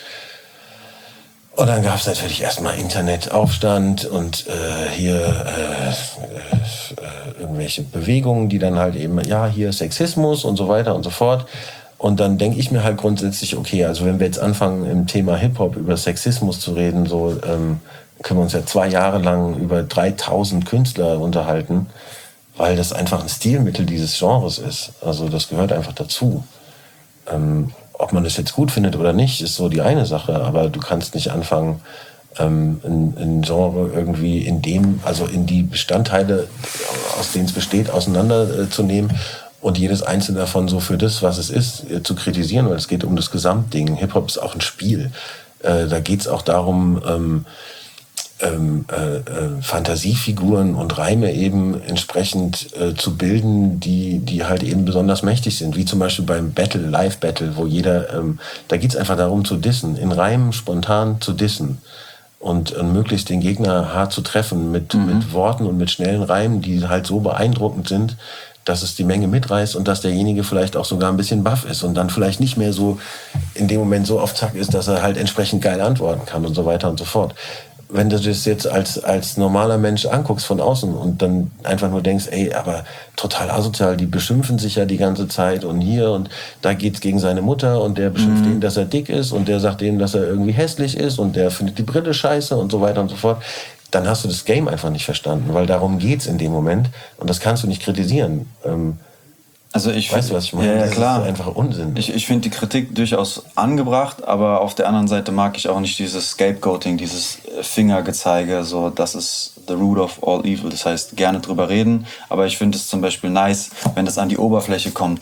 Speaker 3: Und dann gab es natürlich erstmal Internetaufstand und äh, hier äh, äh, irgendwelche Bewegungen, die dann halt eben, ja, hier Sexismus und so weiter und so fort. Und dann denke ich mir halt grundsätzlich, okay, also wenn wir jetzt anfangen, im Thema Hip-Hop über Sexismus zu reden, so ähm, können wir uns ja zwei Jahre lang über dreitausend Künstler unterhalten, weil das einfach ein Stilmittel dieses Genres ist. Also das gehört einfach dazu. Ähm, Ob man das jetzt gut findet oder nicht, ist so die eine Sache. Aber du kannst nicht anfangen, ähm, ein, ein Genre irgendwie in dem, also in die Bestandteile, aus denen es besteht, auseinanderzunehmen und jedes einzelne davon so für das, was es ist, äh, zu kritisieren, weil es geht um das Gesamtding. Hip-Hop ist auch ein Spiel. Äh, da geht es auch darum, ähm, Ähm, äh, äh, Fantasiefiguren und Reime eben entsprechend äh, zu bilden, die, die halt eben besonders mächtig sind, wie zum Beispiel beim Battle, Live-Battle, wo jeder, ähm, da geht's einfach darum zu dissen, in Reimen spontan zu dissen und äh, möglichst den Gegner hart zu treffen mit, mhm. mit Worten und mit schnellen Reimen, die halt so beeindruckend sind, dass es die Menge mitreißt und dass derjenige vielleicht auch sogar ein bisschen baff ist und dann vielleicht nicht mehr so in dem Moment so auf Zack ist, dass er halt entsprechend geil antworten kann und so weiter und so fort. Wenn du das jetzt als, als normaler Mensch anguckst von außen und dann einfach nur denkst, ey, aber total asozial, die beschimpfen sich ja die ganze Zeit und hier und da geht's gegen seine Mutter und der beschimpft mhm. ihn, dass er dick ist und der sagt ihm, dass er irgendwie hässlich ist und der findet die Brille scheiße und so weiter und so fort, dann hast du das Game einfach nicht verstanden, weil darum geht's in dem Moment und das kannst du nicht kritisieren. Ähm,
Speaker 4: Also ich
Speaker 3: weißt du, was ich meine?
Speaker 4: Ja, ja,
Speaker 3: das
Speaker 4: klar.
Speaker 3: ist einfach Unsinn.
Speaker 4: Ich, ich finde die Kritik durchaus angebracht, aber auf der anderen Seite mag ich auch nicht dieses Scapegoating, dieses Fingergezeige, so das ist the root of all evil. Das heißt, gerne drüber reden, aber ich finde es zum Beispiel nice, wenn das an die Oberfläche kommt.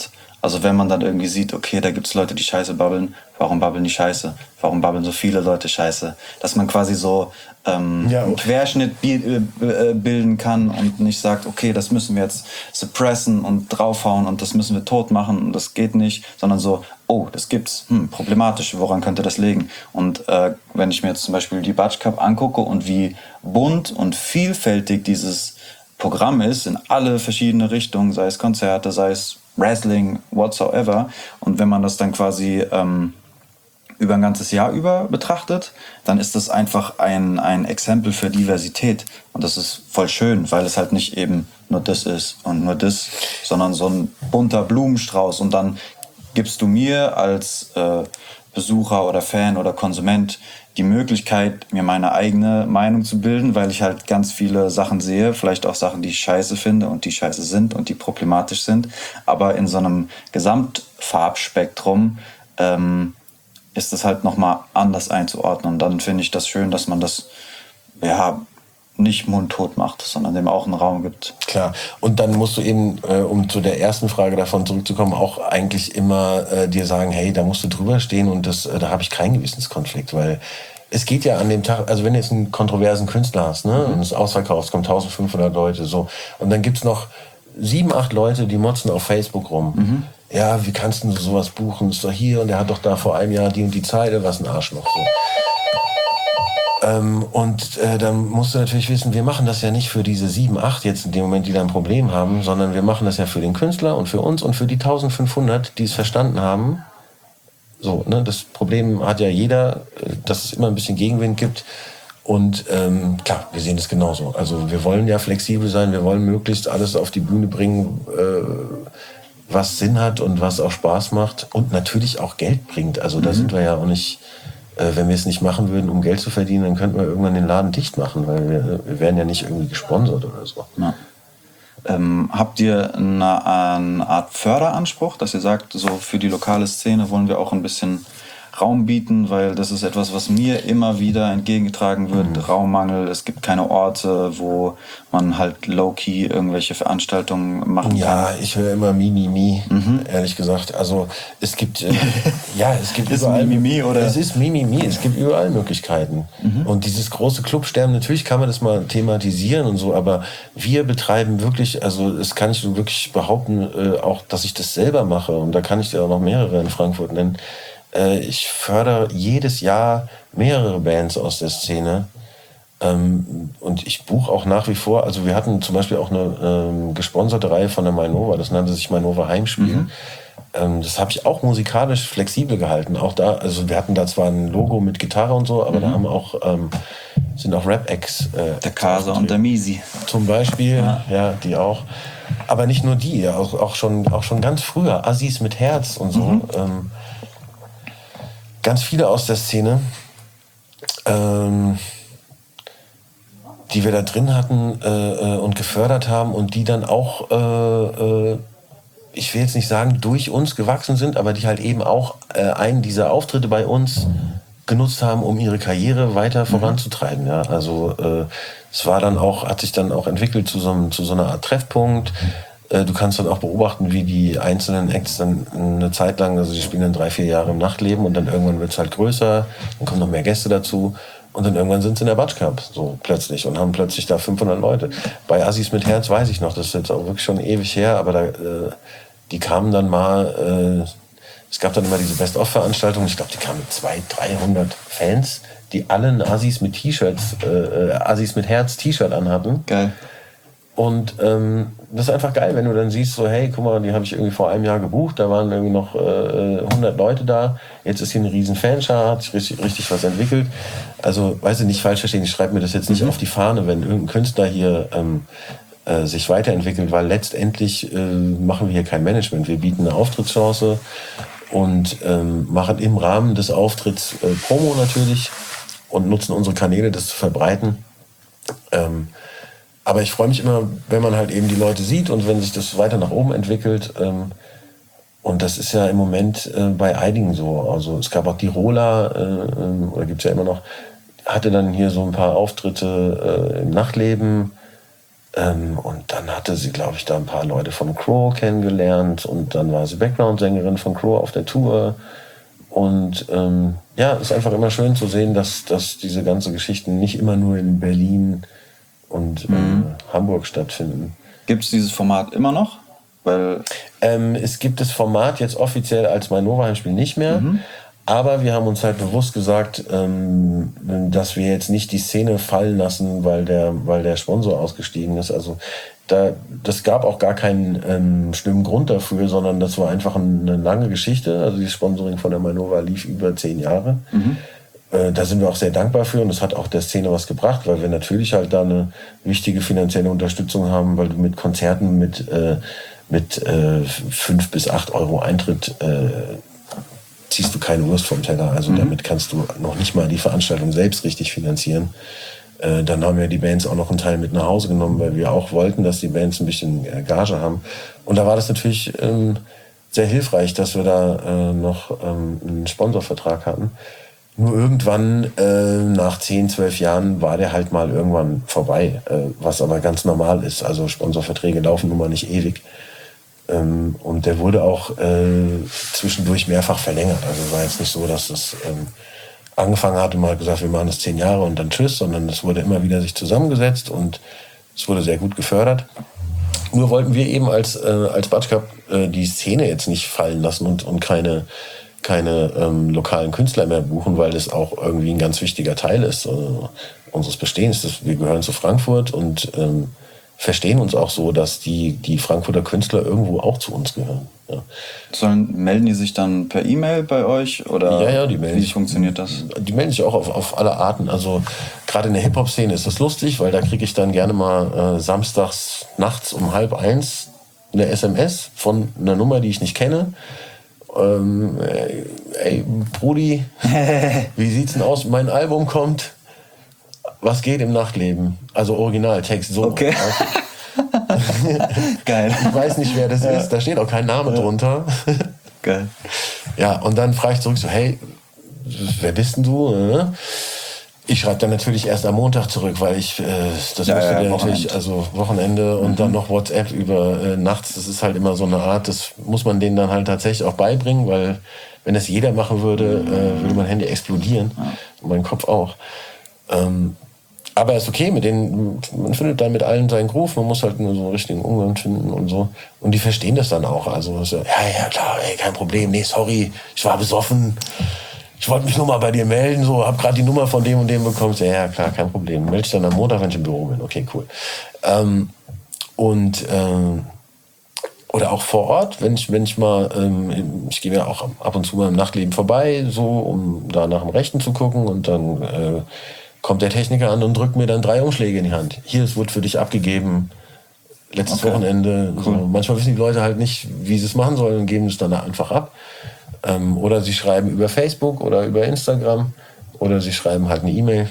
Speaker 4: Also wenn man dann irgendwie sieht, okay, da gibt es Leute, die Scheiße babbeln, warum babbeln die Scheiße? Warum babbeln so viele Leute Scheiße? Dass man quasi so ähm,
Speaker 3: Ja.
Speaker 4: einen Querschnitt bi- äh, bilden kann und nicht sagt, okay, das müssen wir jetzt suppressen und draufhauen und das müssen wir tot machen und das geht nicht, sondern so, oh, das gibt's, hm, problematisch, woran könnte das liegen? Und äh, wenn ich mir jetzt zum Beispiel die Batsch Cup angucke und wie bunt und vielfältig dieses Programm ist, in alle verschiedene Richtungen, sei es Konzerte, sei es Wrestling, whatsoever, und wenn man das dann quasi ähm, über ein ganzes Jahr über betrachtet, dann ist das einfach ein, ein Exempel für Diversität. Und das ist voll schön, weil es halt nicht eben nur das ist und nur das, sondern so ein bunter Blumenstrauß. Und dann gibst du mir als äh, Besucher oder Fan oder Konsument die Möglichkeit, mir meine eigene Meinung zu bilden, weil ich halt ganz viele Sachen sehe, vielleicht auch Sachen, die ich scheiße finde und die scheiße sind und die problematisch sind. Aber in so einem Gesamtfarbspektrum ähm, ist es halt nochmal anders einzuordnen. Und dann finde ich das schön, dass man das ja nicht mundtot macht, sondern dem auch einen Raum gibt.
Speaker 3: Klar. Und dann musst du eben, äh, um zu der ersten Frage davon zurückzukommen, auch eigentlich immer äh, dir sagen, hey, da musst du drüber stehen und das, äh, da habe ich keinen Gewissenskonflikt, weil es geht ja an dem Tag, also wenn du jetzt einen kontroversen Künstler hast, ne, mhm. und es ausverkauft, es kommen eintausendfünfhundert Leute, so, und dann gibt's noch sieben, acht Leute, die motzen auf Facebook rum. Mhm. Ja, wie kannst du sowas buchen? Ist doch hier und der hat doch da vor einem Jahr die und die Zeit, was ein Arschloch. So. Ähm, und äh, dann musst du natürlich wissen, wir machen das ja nicht für diese sieben, acht jetzt in dem Moment, die da ein Problem haben, sondern wir machen das ja für den Künstler und für uns und für die eintausendfünfhundert, die es verstanden haben. So, ne, das Problem hat ja jeder, dass es immer ein bisschen Gegenwind gibt. Und ähm, klar, wir sehen es genauso. Also wir wollen ja flexibel sein, wir wollen möglichst alles auf die Bühne bringen, äh, was Sinn hat und was auch Spaß macht und natürlich auch Geld bringt. Also da mhm. sind wir ja auch nicht... Wenn wir es nicht machen würden, um Geld zu verdienen, dann könnten wir irgendwann den Laden dicht machen, weil wir, wir werden ja nicht irgendwie gesponsert oder so.
Speaker 4: Ja. Ähm, habt ihr eine, eine Art Förderanspruch, dass ihr sagt, so für die lokale Szene wollen wir auch ein bisschen Raum bieten, weil das ist etwas, was mir immer wieder entgegengetragen wird, mhm. Raummangel, es gibt keine Orte, wo man halt low-key irgendwelche Veranstaltungen machen
Speaker 3: ja, kann. Ja, ich höre immer Mimimi, mhm. ehrlich gesagt. Also es gibt, äh, ja, es gibt
Speaker 4: ist
Speaker 3: überall...
Speaker 4: Mimimi, oder?
Speaker 3: Es ist Mimimi, es gibt überall Möglichkeiten. Mhm. Und dieses große Clubsterben, natürlich kann man das mal thematisieren und so, aber wir betreiben wirklich, also das kann ich wirklich behaupten, äh, auch, dass ich das selber mache, und da kann ich dir auch noch mehrere in Frankfurt nennen. Ich fördere jedes Jahr mehrere Bands aus der Szene. Und ich buche auch nach wie vor, also wir hatten zum Beispiel auch eine ähm, gesponserte Reihe von der Mainova, das nannte sich Mainova Heimspiel. Mhm. Ähm, das habe ich auch musikalisch flexibel gehalten. Auch da, also wir hatten da zwar ein Logo mit Gitarre und so, aber mhm. da haben auch, ähm, sind auch Rap-Acts. Äh,
Speaker 4: der Kasa und der Misi.
Speaker 3: Zum Beispiel, ja. ja, die auch. Aber nicht nur die, auch, auch, schon, auch schon ganz früher, Assis mit Herz und so. Mhm. Ähm, ganz viele aus der Szene, ähm, die wir da drin hatten äh, und gefördert haben und die dann auch, äh, äh, ich will jetzt nicht sagen, durch uns gewachsen sind, aber die halt eben auch äh, einen dieser Auftritte bei uns genutzt haben, um ihre Karriere weiter mhm. voranzutreiben. Ja? Also äh, es war dann auch, hat sich dann auch entwickelt zu so, einem, zu so einer Art Treffpunkt. Du kannst dann auch beobachten, wie die einzelnen Acts dann eine Zeit lang, also die spielen dann drei, vier Jahre im Nachtleben und dann irgendwann wird es halt größer, dann kommen noch mehr Gäste dazu und dann irgendwann sind sie in der Batsch Cup so plötzlich und haben plötzlich da fünfhundert Leute. Bei Assis mit Herz weiß ich noch, das ist jetzt auch wirklich schon ewig her, aber da, äh, die kamen dann mal, äh, es gab dann immer diese Best-of-Veranstaltungen, ich glaube, die kamen mit zweihundert, dreihundert Fans, die alle ein Assis mit T-Shirts, äh, Assis mit Herz T-Shirt anhatten.
Speaker 4: Geil.
Speaker 3: Und ähm, das ist einfach geil, wenn du dann siehst, so hey, guck mal, die habe ich irgendwie vor einem Jahr gebucht, da waren irgendwie noch äh, hundert Leute da, jetzt ist hier eine riesen Fanschar, hat sich richtig, richtig was entwickelt. Also, weiß ich nicht falsch verstehen, ich schreibe mir das jetzt nicht mhm. auf die Fahne, wenn irgendein Künstler hier ähm, äh, sich weiterentwickelt, weil letztendlich äh, machen wir hier kein Management, wir bieten eine Auftrittschance und ähm, machen im Rahmen des Auftritts äh, Promo natürlich und nutzen unsere Kanäle, das zu verbreiten. Ähm, Aber ich freue mich immer, wenn man halt eben die Leute sieht und wenn sich das weiter nach oben entwickelt. Ähm, und das ist ja im Moment äh, bei einigen so. Also es gab auch die Rola, äh, oder gibt es ja immer noch, hatte dann hier so ein paar Auftritte äh, im Nachtleben. Ähm, und dann hatte sie, glaube ich, da ein paar Leute von Crow kennengelernt und dann war sie Background-Sängerin von Crow auf der Tour. Und ähm, ja, es ist einfach immer schön zu sehen, dass, dass diese ganzen Geschichten nicht immer nur in Berlin und mhm. äh, Hamburg stattfinden.
Speaker 4: Gibt es dieses Format immer noch? Weil
Speaker 3: ähm, es gibt das Format jetzt offiziell als Mainova-Heimspiel nicht mehr. Mhm. Aber wir haben uns halt bewusst gesagt, ähm, dass wir jetzt nicht die Szene fallen lassen, weil der, weil der Sponsor ausgestiegen ist. Also da, das gab auch gar keinen ähm, schlimmen Grund dafür, sondern das war einfach eine lange Geschichte. Also die Sponsoring von der Mainova lief über zehn Jahre. Mhm. Äh, da sind wir auch sehr dankbar für und das hat auch der Szene was gebracht, weil wir natürlich halt da eine wichtige finanzielle Unterstützung haben, weil du mit Konzerten mit, äh, mit äh, fünf bis acht Euro Eintritt äh, ziehst du keine Wurst vom Teller. Also mhm. damit kannst du noch nicht mal die Veranstaltung selbst richtig finanzieren. Äh, dann haben wir die Bands auch noch einen Teil mit nach Hause genommen, weil wir auch wollten, dass die Bands ein bisschen äh, Gage haben. Und da war das natürlich ähm, sehr hilfreich, dass wir da äh, noch ähm, einen Sponsorvertrag hatten. Nur irgendwann, äh, nach zehn, zwölf Jahren, war der halt mal irgendwann vorbei, äh, was aber ganz normal ist. Also Sponsorverträge laufen nun mal nicht ewig. Ähm, und der wurde auch äh, zwischendurch mehrfach verlängert. Also war jetzt nicht so, dass das ähm, angefangen hat und man hat gesagt, wir machen das zehn Jahre und dann tschüss, sondern es wurde immer wieder sich zusammengesetzt und es wurde sehr gut gefördert. Nur wollten wir eben als, äh, als Batsch Cup äh, die Szene jetzt nicht fallen lassen und, und keine, keine ähm, lokalen Künstler mehr buchen, weil es auch irgendwie ein ganz wichtiger Teil ist äh, unseres Bestehens. Das, wir gehören zu Frankfurt und ähm, verstehen uns auch so, dass die, die Frankfurter Künstler irgendwo auch zu uns gehören. Ja.
Speaker 4: Sollen, melden die sich dann per E-Mail bei euch? Oder
Speaker 3: ja, ja, die melden
Speaker 4: wie
Speaker 3: sich.
Speaker 4: funktioniert das?
Speaker 3: Die melden sich auch auf, auf alle Arten. Also gerade in der Hip-Hop-Szene ist das lustig, weil da kriege ich dann gerne mal äh, samstags nachts um halb eins eine S M S von einer Nummer, die ich nicht kenne. Ähm, ey, ey, Brudi, wie sieht's denn aus? Mein Album kommt. Was geht im Nachtleben? Also Originaltext, so.
Speaker 4: Okay. Geil.
Speaker 3: Ich weiß nicht, wer das ja. ist. Da steht auch kein Name ja. drunter.
Speaker 4: Geil.
Speaker 3: Ja, und dann frage ich zurück so, hey, wer bist denn du? Ich schreibe dann natürlich erst am Montag zurück, weil ich, äh, das
Speaker 4: ja,
Speaker 3: musste
Speaker 4: ja,
Speaker 3: der
Speaker 4: Wochenende.
Speaker 3: natürlich, also Wochenende und mhm. dann noch WhatsApp über äh, nachts. Das ist halt immer so eine Art, das muss man denen dann halt tatsächlich auch beibringen, weil wenn das jeder machen würde, äh, würde mein Handy explodieren. Ja. Und mein Kopf auch. Ähm, Aber ist okay, mit denen, man findet dann mit allen seinen Groove, man muss halt nur so einen richtigen Umgang finden und so. Und die verstehen das dann auch. Also, so, ja, ja, klar, ey, kein Problem, nee, sorry, ich war besoffen. Ich wollte mich nur mal bei dir melden, so, hab gerade die Nummer von dem und dem bekommen. Ja, ja, klar, kein Problem. Melde dich dann am Montag, wenn ich im Büro bin. Okay, cool. Ähm, und, ähm, oder auch vor Ort, wenn ich, wenn ich mal, ähm, ich gehe ja auch ab und zu mal im Nachtleben vorbei, so, um da nach dem Rechten zu gucken und dann, äh, kommt der Techniker an und drückt mir dann drei Umschläge in die Hand. Hier, es wird für dich abgegeben. Letztes okay. Wochenende. Cool. So. Manchmal wissen die Leute halt nicht, wie sie es machen sollen und geben es dann einfach ab. Ähm, oder sie schreiben über Facebook oder über Instagram oder sie schreiben halt eine E-Mail.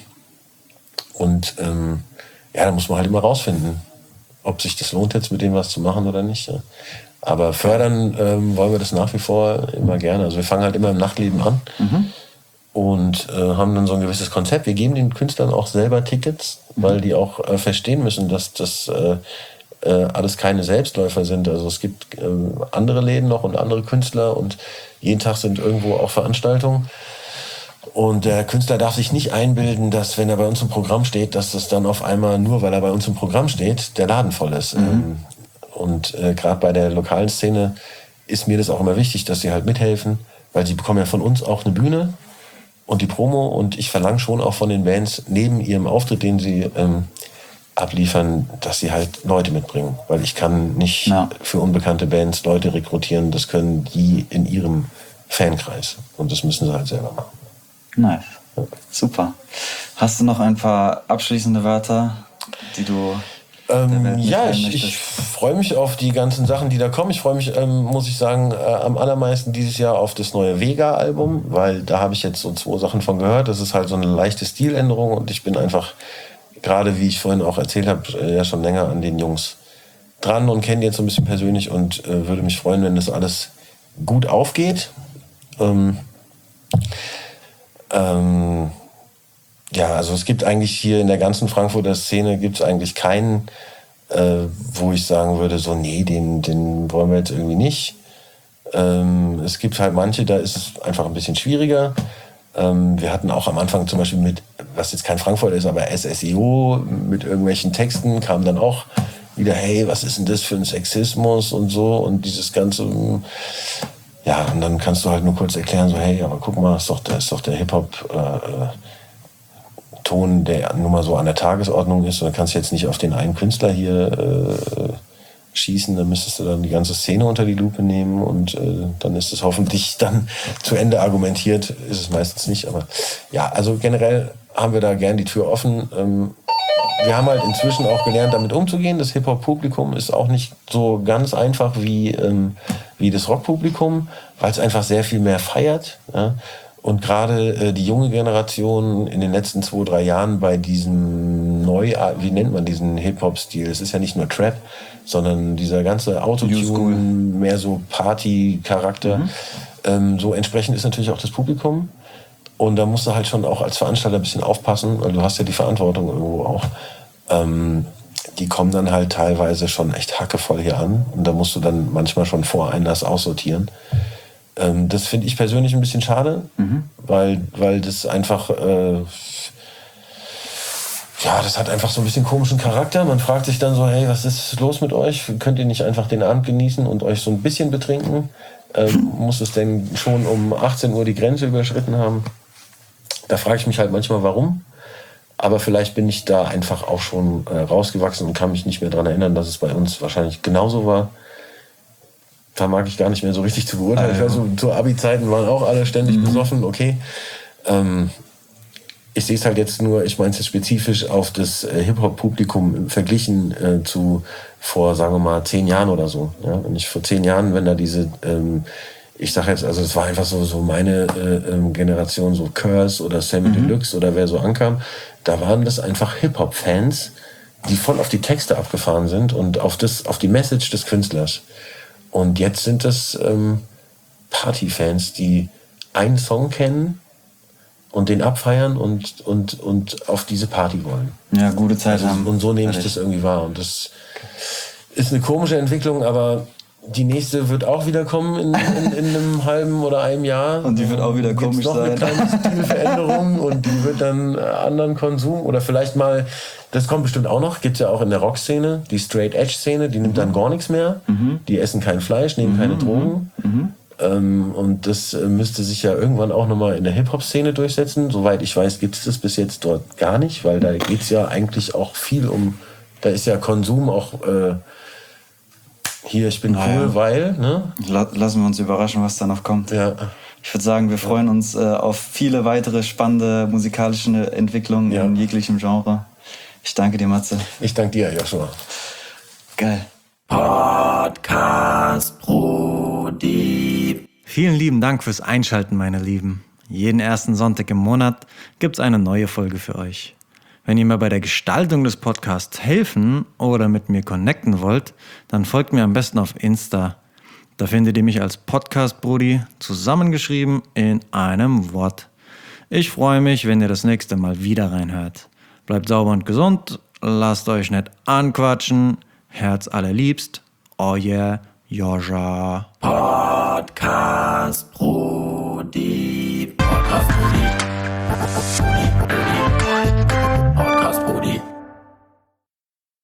Speaker 3: Und ähm, ja, da muss man halt immer rausfinden, ob sich das lohnt, jetzt mit denen was zu machen oder nicht. Ja. Aber fördern ähm, wollen wir das nach wie vor immer gerne. Also wir fangen halt immer im Nachtleben an. Mhm. Und äh, haben dann so ein gewisses Konzept. Wir geben den Künstlern auch selber Tickets, weil die auch äh, verstehen müssen, dass das äh, äh, alles keine Selbstläufer sind. Also es gibt äh, andere Läden noch und andere Künstler und jeden Tag sind irgendwo auch Veranstaltungen. Und der Künstler darf sich nicht einbilden, dass wenn er bei uns im Programm steht, dass das dann auf einmal, nur weil er bei uns im Programm steht, der Laden voll ist. Mhm. Ähm, und äh, gerade bei der lokalen Szene ist mir das auch immer wichtig, dass sie halt mithelfen, weil sie bekommen ja von uns auch eine Bühne und die Promo und ich verlange schon auch von den Bands neben ihrem Auftritt, den sie ähm, abliefern, dass sie halt Leute mitbringen. Weil ich kann nicht ja. für unbekannte Bands Leute rekrutieren, das können die in ihrem Fankreis und das müssen sie halt selber machen.
Speaker 4: Nice, ja. Super. Hast du noch ein paar abschließende Wörter, die du...
Speaker 3: Ähm, ja, ich, ich freue mich auf die ganzen Sachen, die da kommen. Ich freue mich, ähm, muss ich sagen, äh, am allermeisten dieses Jahr auf das neue Vega-Album, weil da habe ich jetzt so zwei Sachen von gehört. Das ist halt so eine leichte Stiländerung und ich bin einfach, gerade wie ich vorhin auch erzählt habe, äh, ja schon länger an den Jungs dran und kenne die jetzt so ein bisschen persönlich und äh, würde mich freuen, wenn das alles gut aufgeht. Ähm, ähm, Ja, also es gibt eigentlich hier in der ganzen Frankfurter Szene gibt es eigentlich keinen, äh, äh, wo ich sagen würde, so, nee, den, den wollen wir jetzt irgendwie nicht. Ähm, es gibt halt manche, da ist es einfach ein bisschen schwieriger. Ähm, wir hatten auch am Anfang zum Beispiel mit, was jetzt kein Frankfurter ist, aber S S I O mit irgendwelchen Texten kam dann auch wieder, hey, was ist denn das für ein Sexismus und so und dieses ganze, ja, und dann kannst du halt nur kurz erklären, so, hey, aber guck mal, ist doch, das ist doch der Hip-Hop-Ton, äh, der nun mal so an der Tagesordnung ist und dann kannst du jetzt nicht auf den einen Künstler hier äh, schießen, dann müsstest du dann die ganze Szene unter die Lupe nehmen und äh, dann ist es hoffentlich dann zu Ende argumentiert, ist es meistens nicht, aber ja, also generell haben wir da gern die Tür offen. Ähm, wir haben halt inzwischen auch gelernt, damit umzugehen. Das Hip-Hop-Publikum ist auch nicht so ganz einfach wie, ähm, wie das Rock-Publikum, weil es einfach sehr viel mehr feiert. Ja? Und gerade äh, die junge Generation in den letzten zwei, drei Jahren bei diesem neu, wie nennt man diesen Hip-Hop-Stil? Es ist ja nicht nur Trap, sondern dieser ganze Autotune, mehr so Party-Charakter. Mhm. Ähm, so entsprechend ist natürlich auch das Publikum. Und da musst du halt schon auch als Veranstalter ein bisschen aufpassen, weil du hast ja die Verantwortung irgendwo auch. Ähm, die kommen dann halt teilweise schon echt hackevoll hier an. Und da musst du dann manchmal schon vor Einlass aussortieren. Ähm, das finde ich persönlich ein bisschen schade, mhm. weil, weil das einfach, äh, ja, das hat einfach so ein bisschen komischen Charakter. Man fragt sich dann so, hey, was ist los mit euch? Könnt ihr nicht einfach den Abend genießen und euch so ein bisschen betrinken? Ähm, muss es denn schon um achtzehn Uhr die Grenze überschritten haben? Da frage ich mich halt manchmal, warum. Aber vielleicht bin ich da einfach auch schon äh, rausgewachsen und kann mich nicht mehr daran erinnern, dass es bei uns wahrscheinlich genauso war. Da mag ich gar nicht mehr so richtig zu beurteilen. Ich weiß, so, zu Abi-Zeiten waren auch alle ständig mhm. besoffen, okay. Ähm, ich sehe es halt jetzt nur, ich meine es jetzt spezifisch auf das äh, Hip-Hop-Publikum verglichen äh, zu vor, sagen wir mal, zehn Jahren oder so. Ja? Wenn ich vor zehn Jahren, wenn da diese... Ähm, ich sage jetzt, also es war einfach so, so meine äh, ähm, Generation, so Curse oder Sammy mhm. Deluxe oder wer so ankam, da waren das einfach Hip-Hop-Fans, die voll auf die Texte abgefahren sind und auf, das, auf die Message des Künstlers. Und jetzt sind das ähm, Party-Fans, die einen Song kennen und den abfeiern und, und, und auf diese Party wollen.
Speaker 4: Ja, gute Zeit
Speaker 3: also,
Speaker 4: haben.
Speaker 3: Und so nehme ich das irgendwie wahr. Und das ist eine komische Entwicklung, aber die nächste wird auch wieder kommen in, in, in einem halben oder einem Jahr.
Speaker 4: Und die wird auch wieder
Speaker 3: Gibt's
Speaker 4: komisch
Speaker 3: noch
Speaker 4: sein.
Speaker 3: Eine kleine Stilveränderung und die wird dann äh, anderen Konsum oder vielleicht mal, das kommt bestimmt auch noch, gibt es ja auch in der Rockszene, die Straight-Edge-Szene, die nimmt mhm. dann gar nichts mehr. Mhm. Die essen kein Fleisch, nehmen mhm. keine Drogen. Mhm. Ähm, und das äh, müsste sich ja irgendwann auch nochmal in der Hip-Hop-Szene durchsetzen. Soweit ich weiß, gibt es das bis jetzt dort gar nicht, weil da geht es ja eigentlich auch viel um, da ist ja Konsum auch... Äh, hier, ich bin naja. cool, weil, ne?
Speaker 4: Lassen wir uns überraschen, was da noch kommt.
Speaker 3: Ja.
Speaker 4: Ich würde sagen, wir freuen uns äh, auf viele weitere spannende musikalische Entwicklungen ja. in jeglichem Genre. Ich danke dir, Matze.
Speaker 3: Ich danke dir, Joshua.
Speaker 4: Geil.
Speaker 1: Podcast Brudi.
Speaker 2: Vielen lieben Dank fürs Einschalten, meine Lieben. Jeden ersten Sonntag im Monat gibt's eine neue Folge für euch. Wenn ihr mir bei der Gestaltung des Podcasts helfen oder mit mir connecten wollt, dann folgt mir am besten auf Insta. Da findet ihr mich als Podcast Brudi, zusammengeschrieben in einem Wort. Ich freue mich, wenn ihr das nächste Mal wieder reinhört. Bleibt sauber und gesund, lasst euch nicht anquatschen. Herz allerliebst, oh yeah, Joscha.
Speaker 1: Podcast Brudi. Podcast Brudi.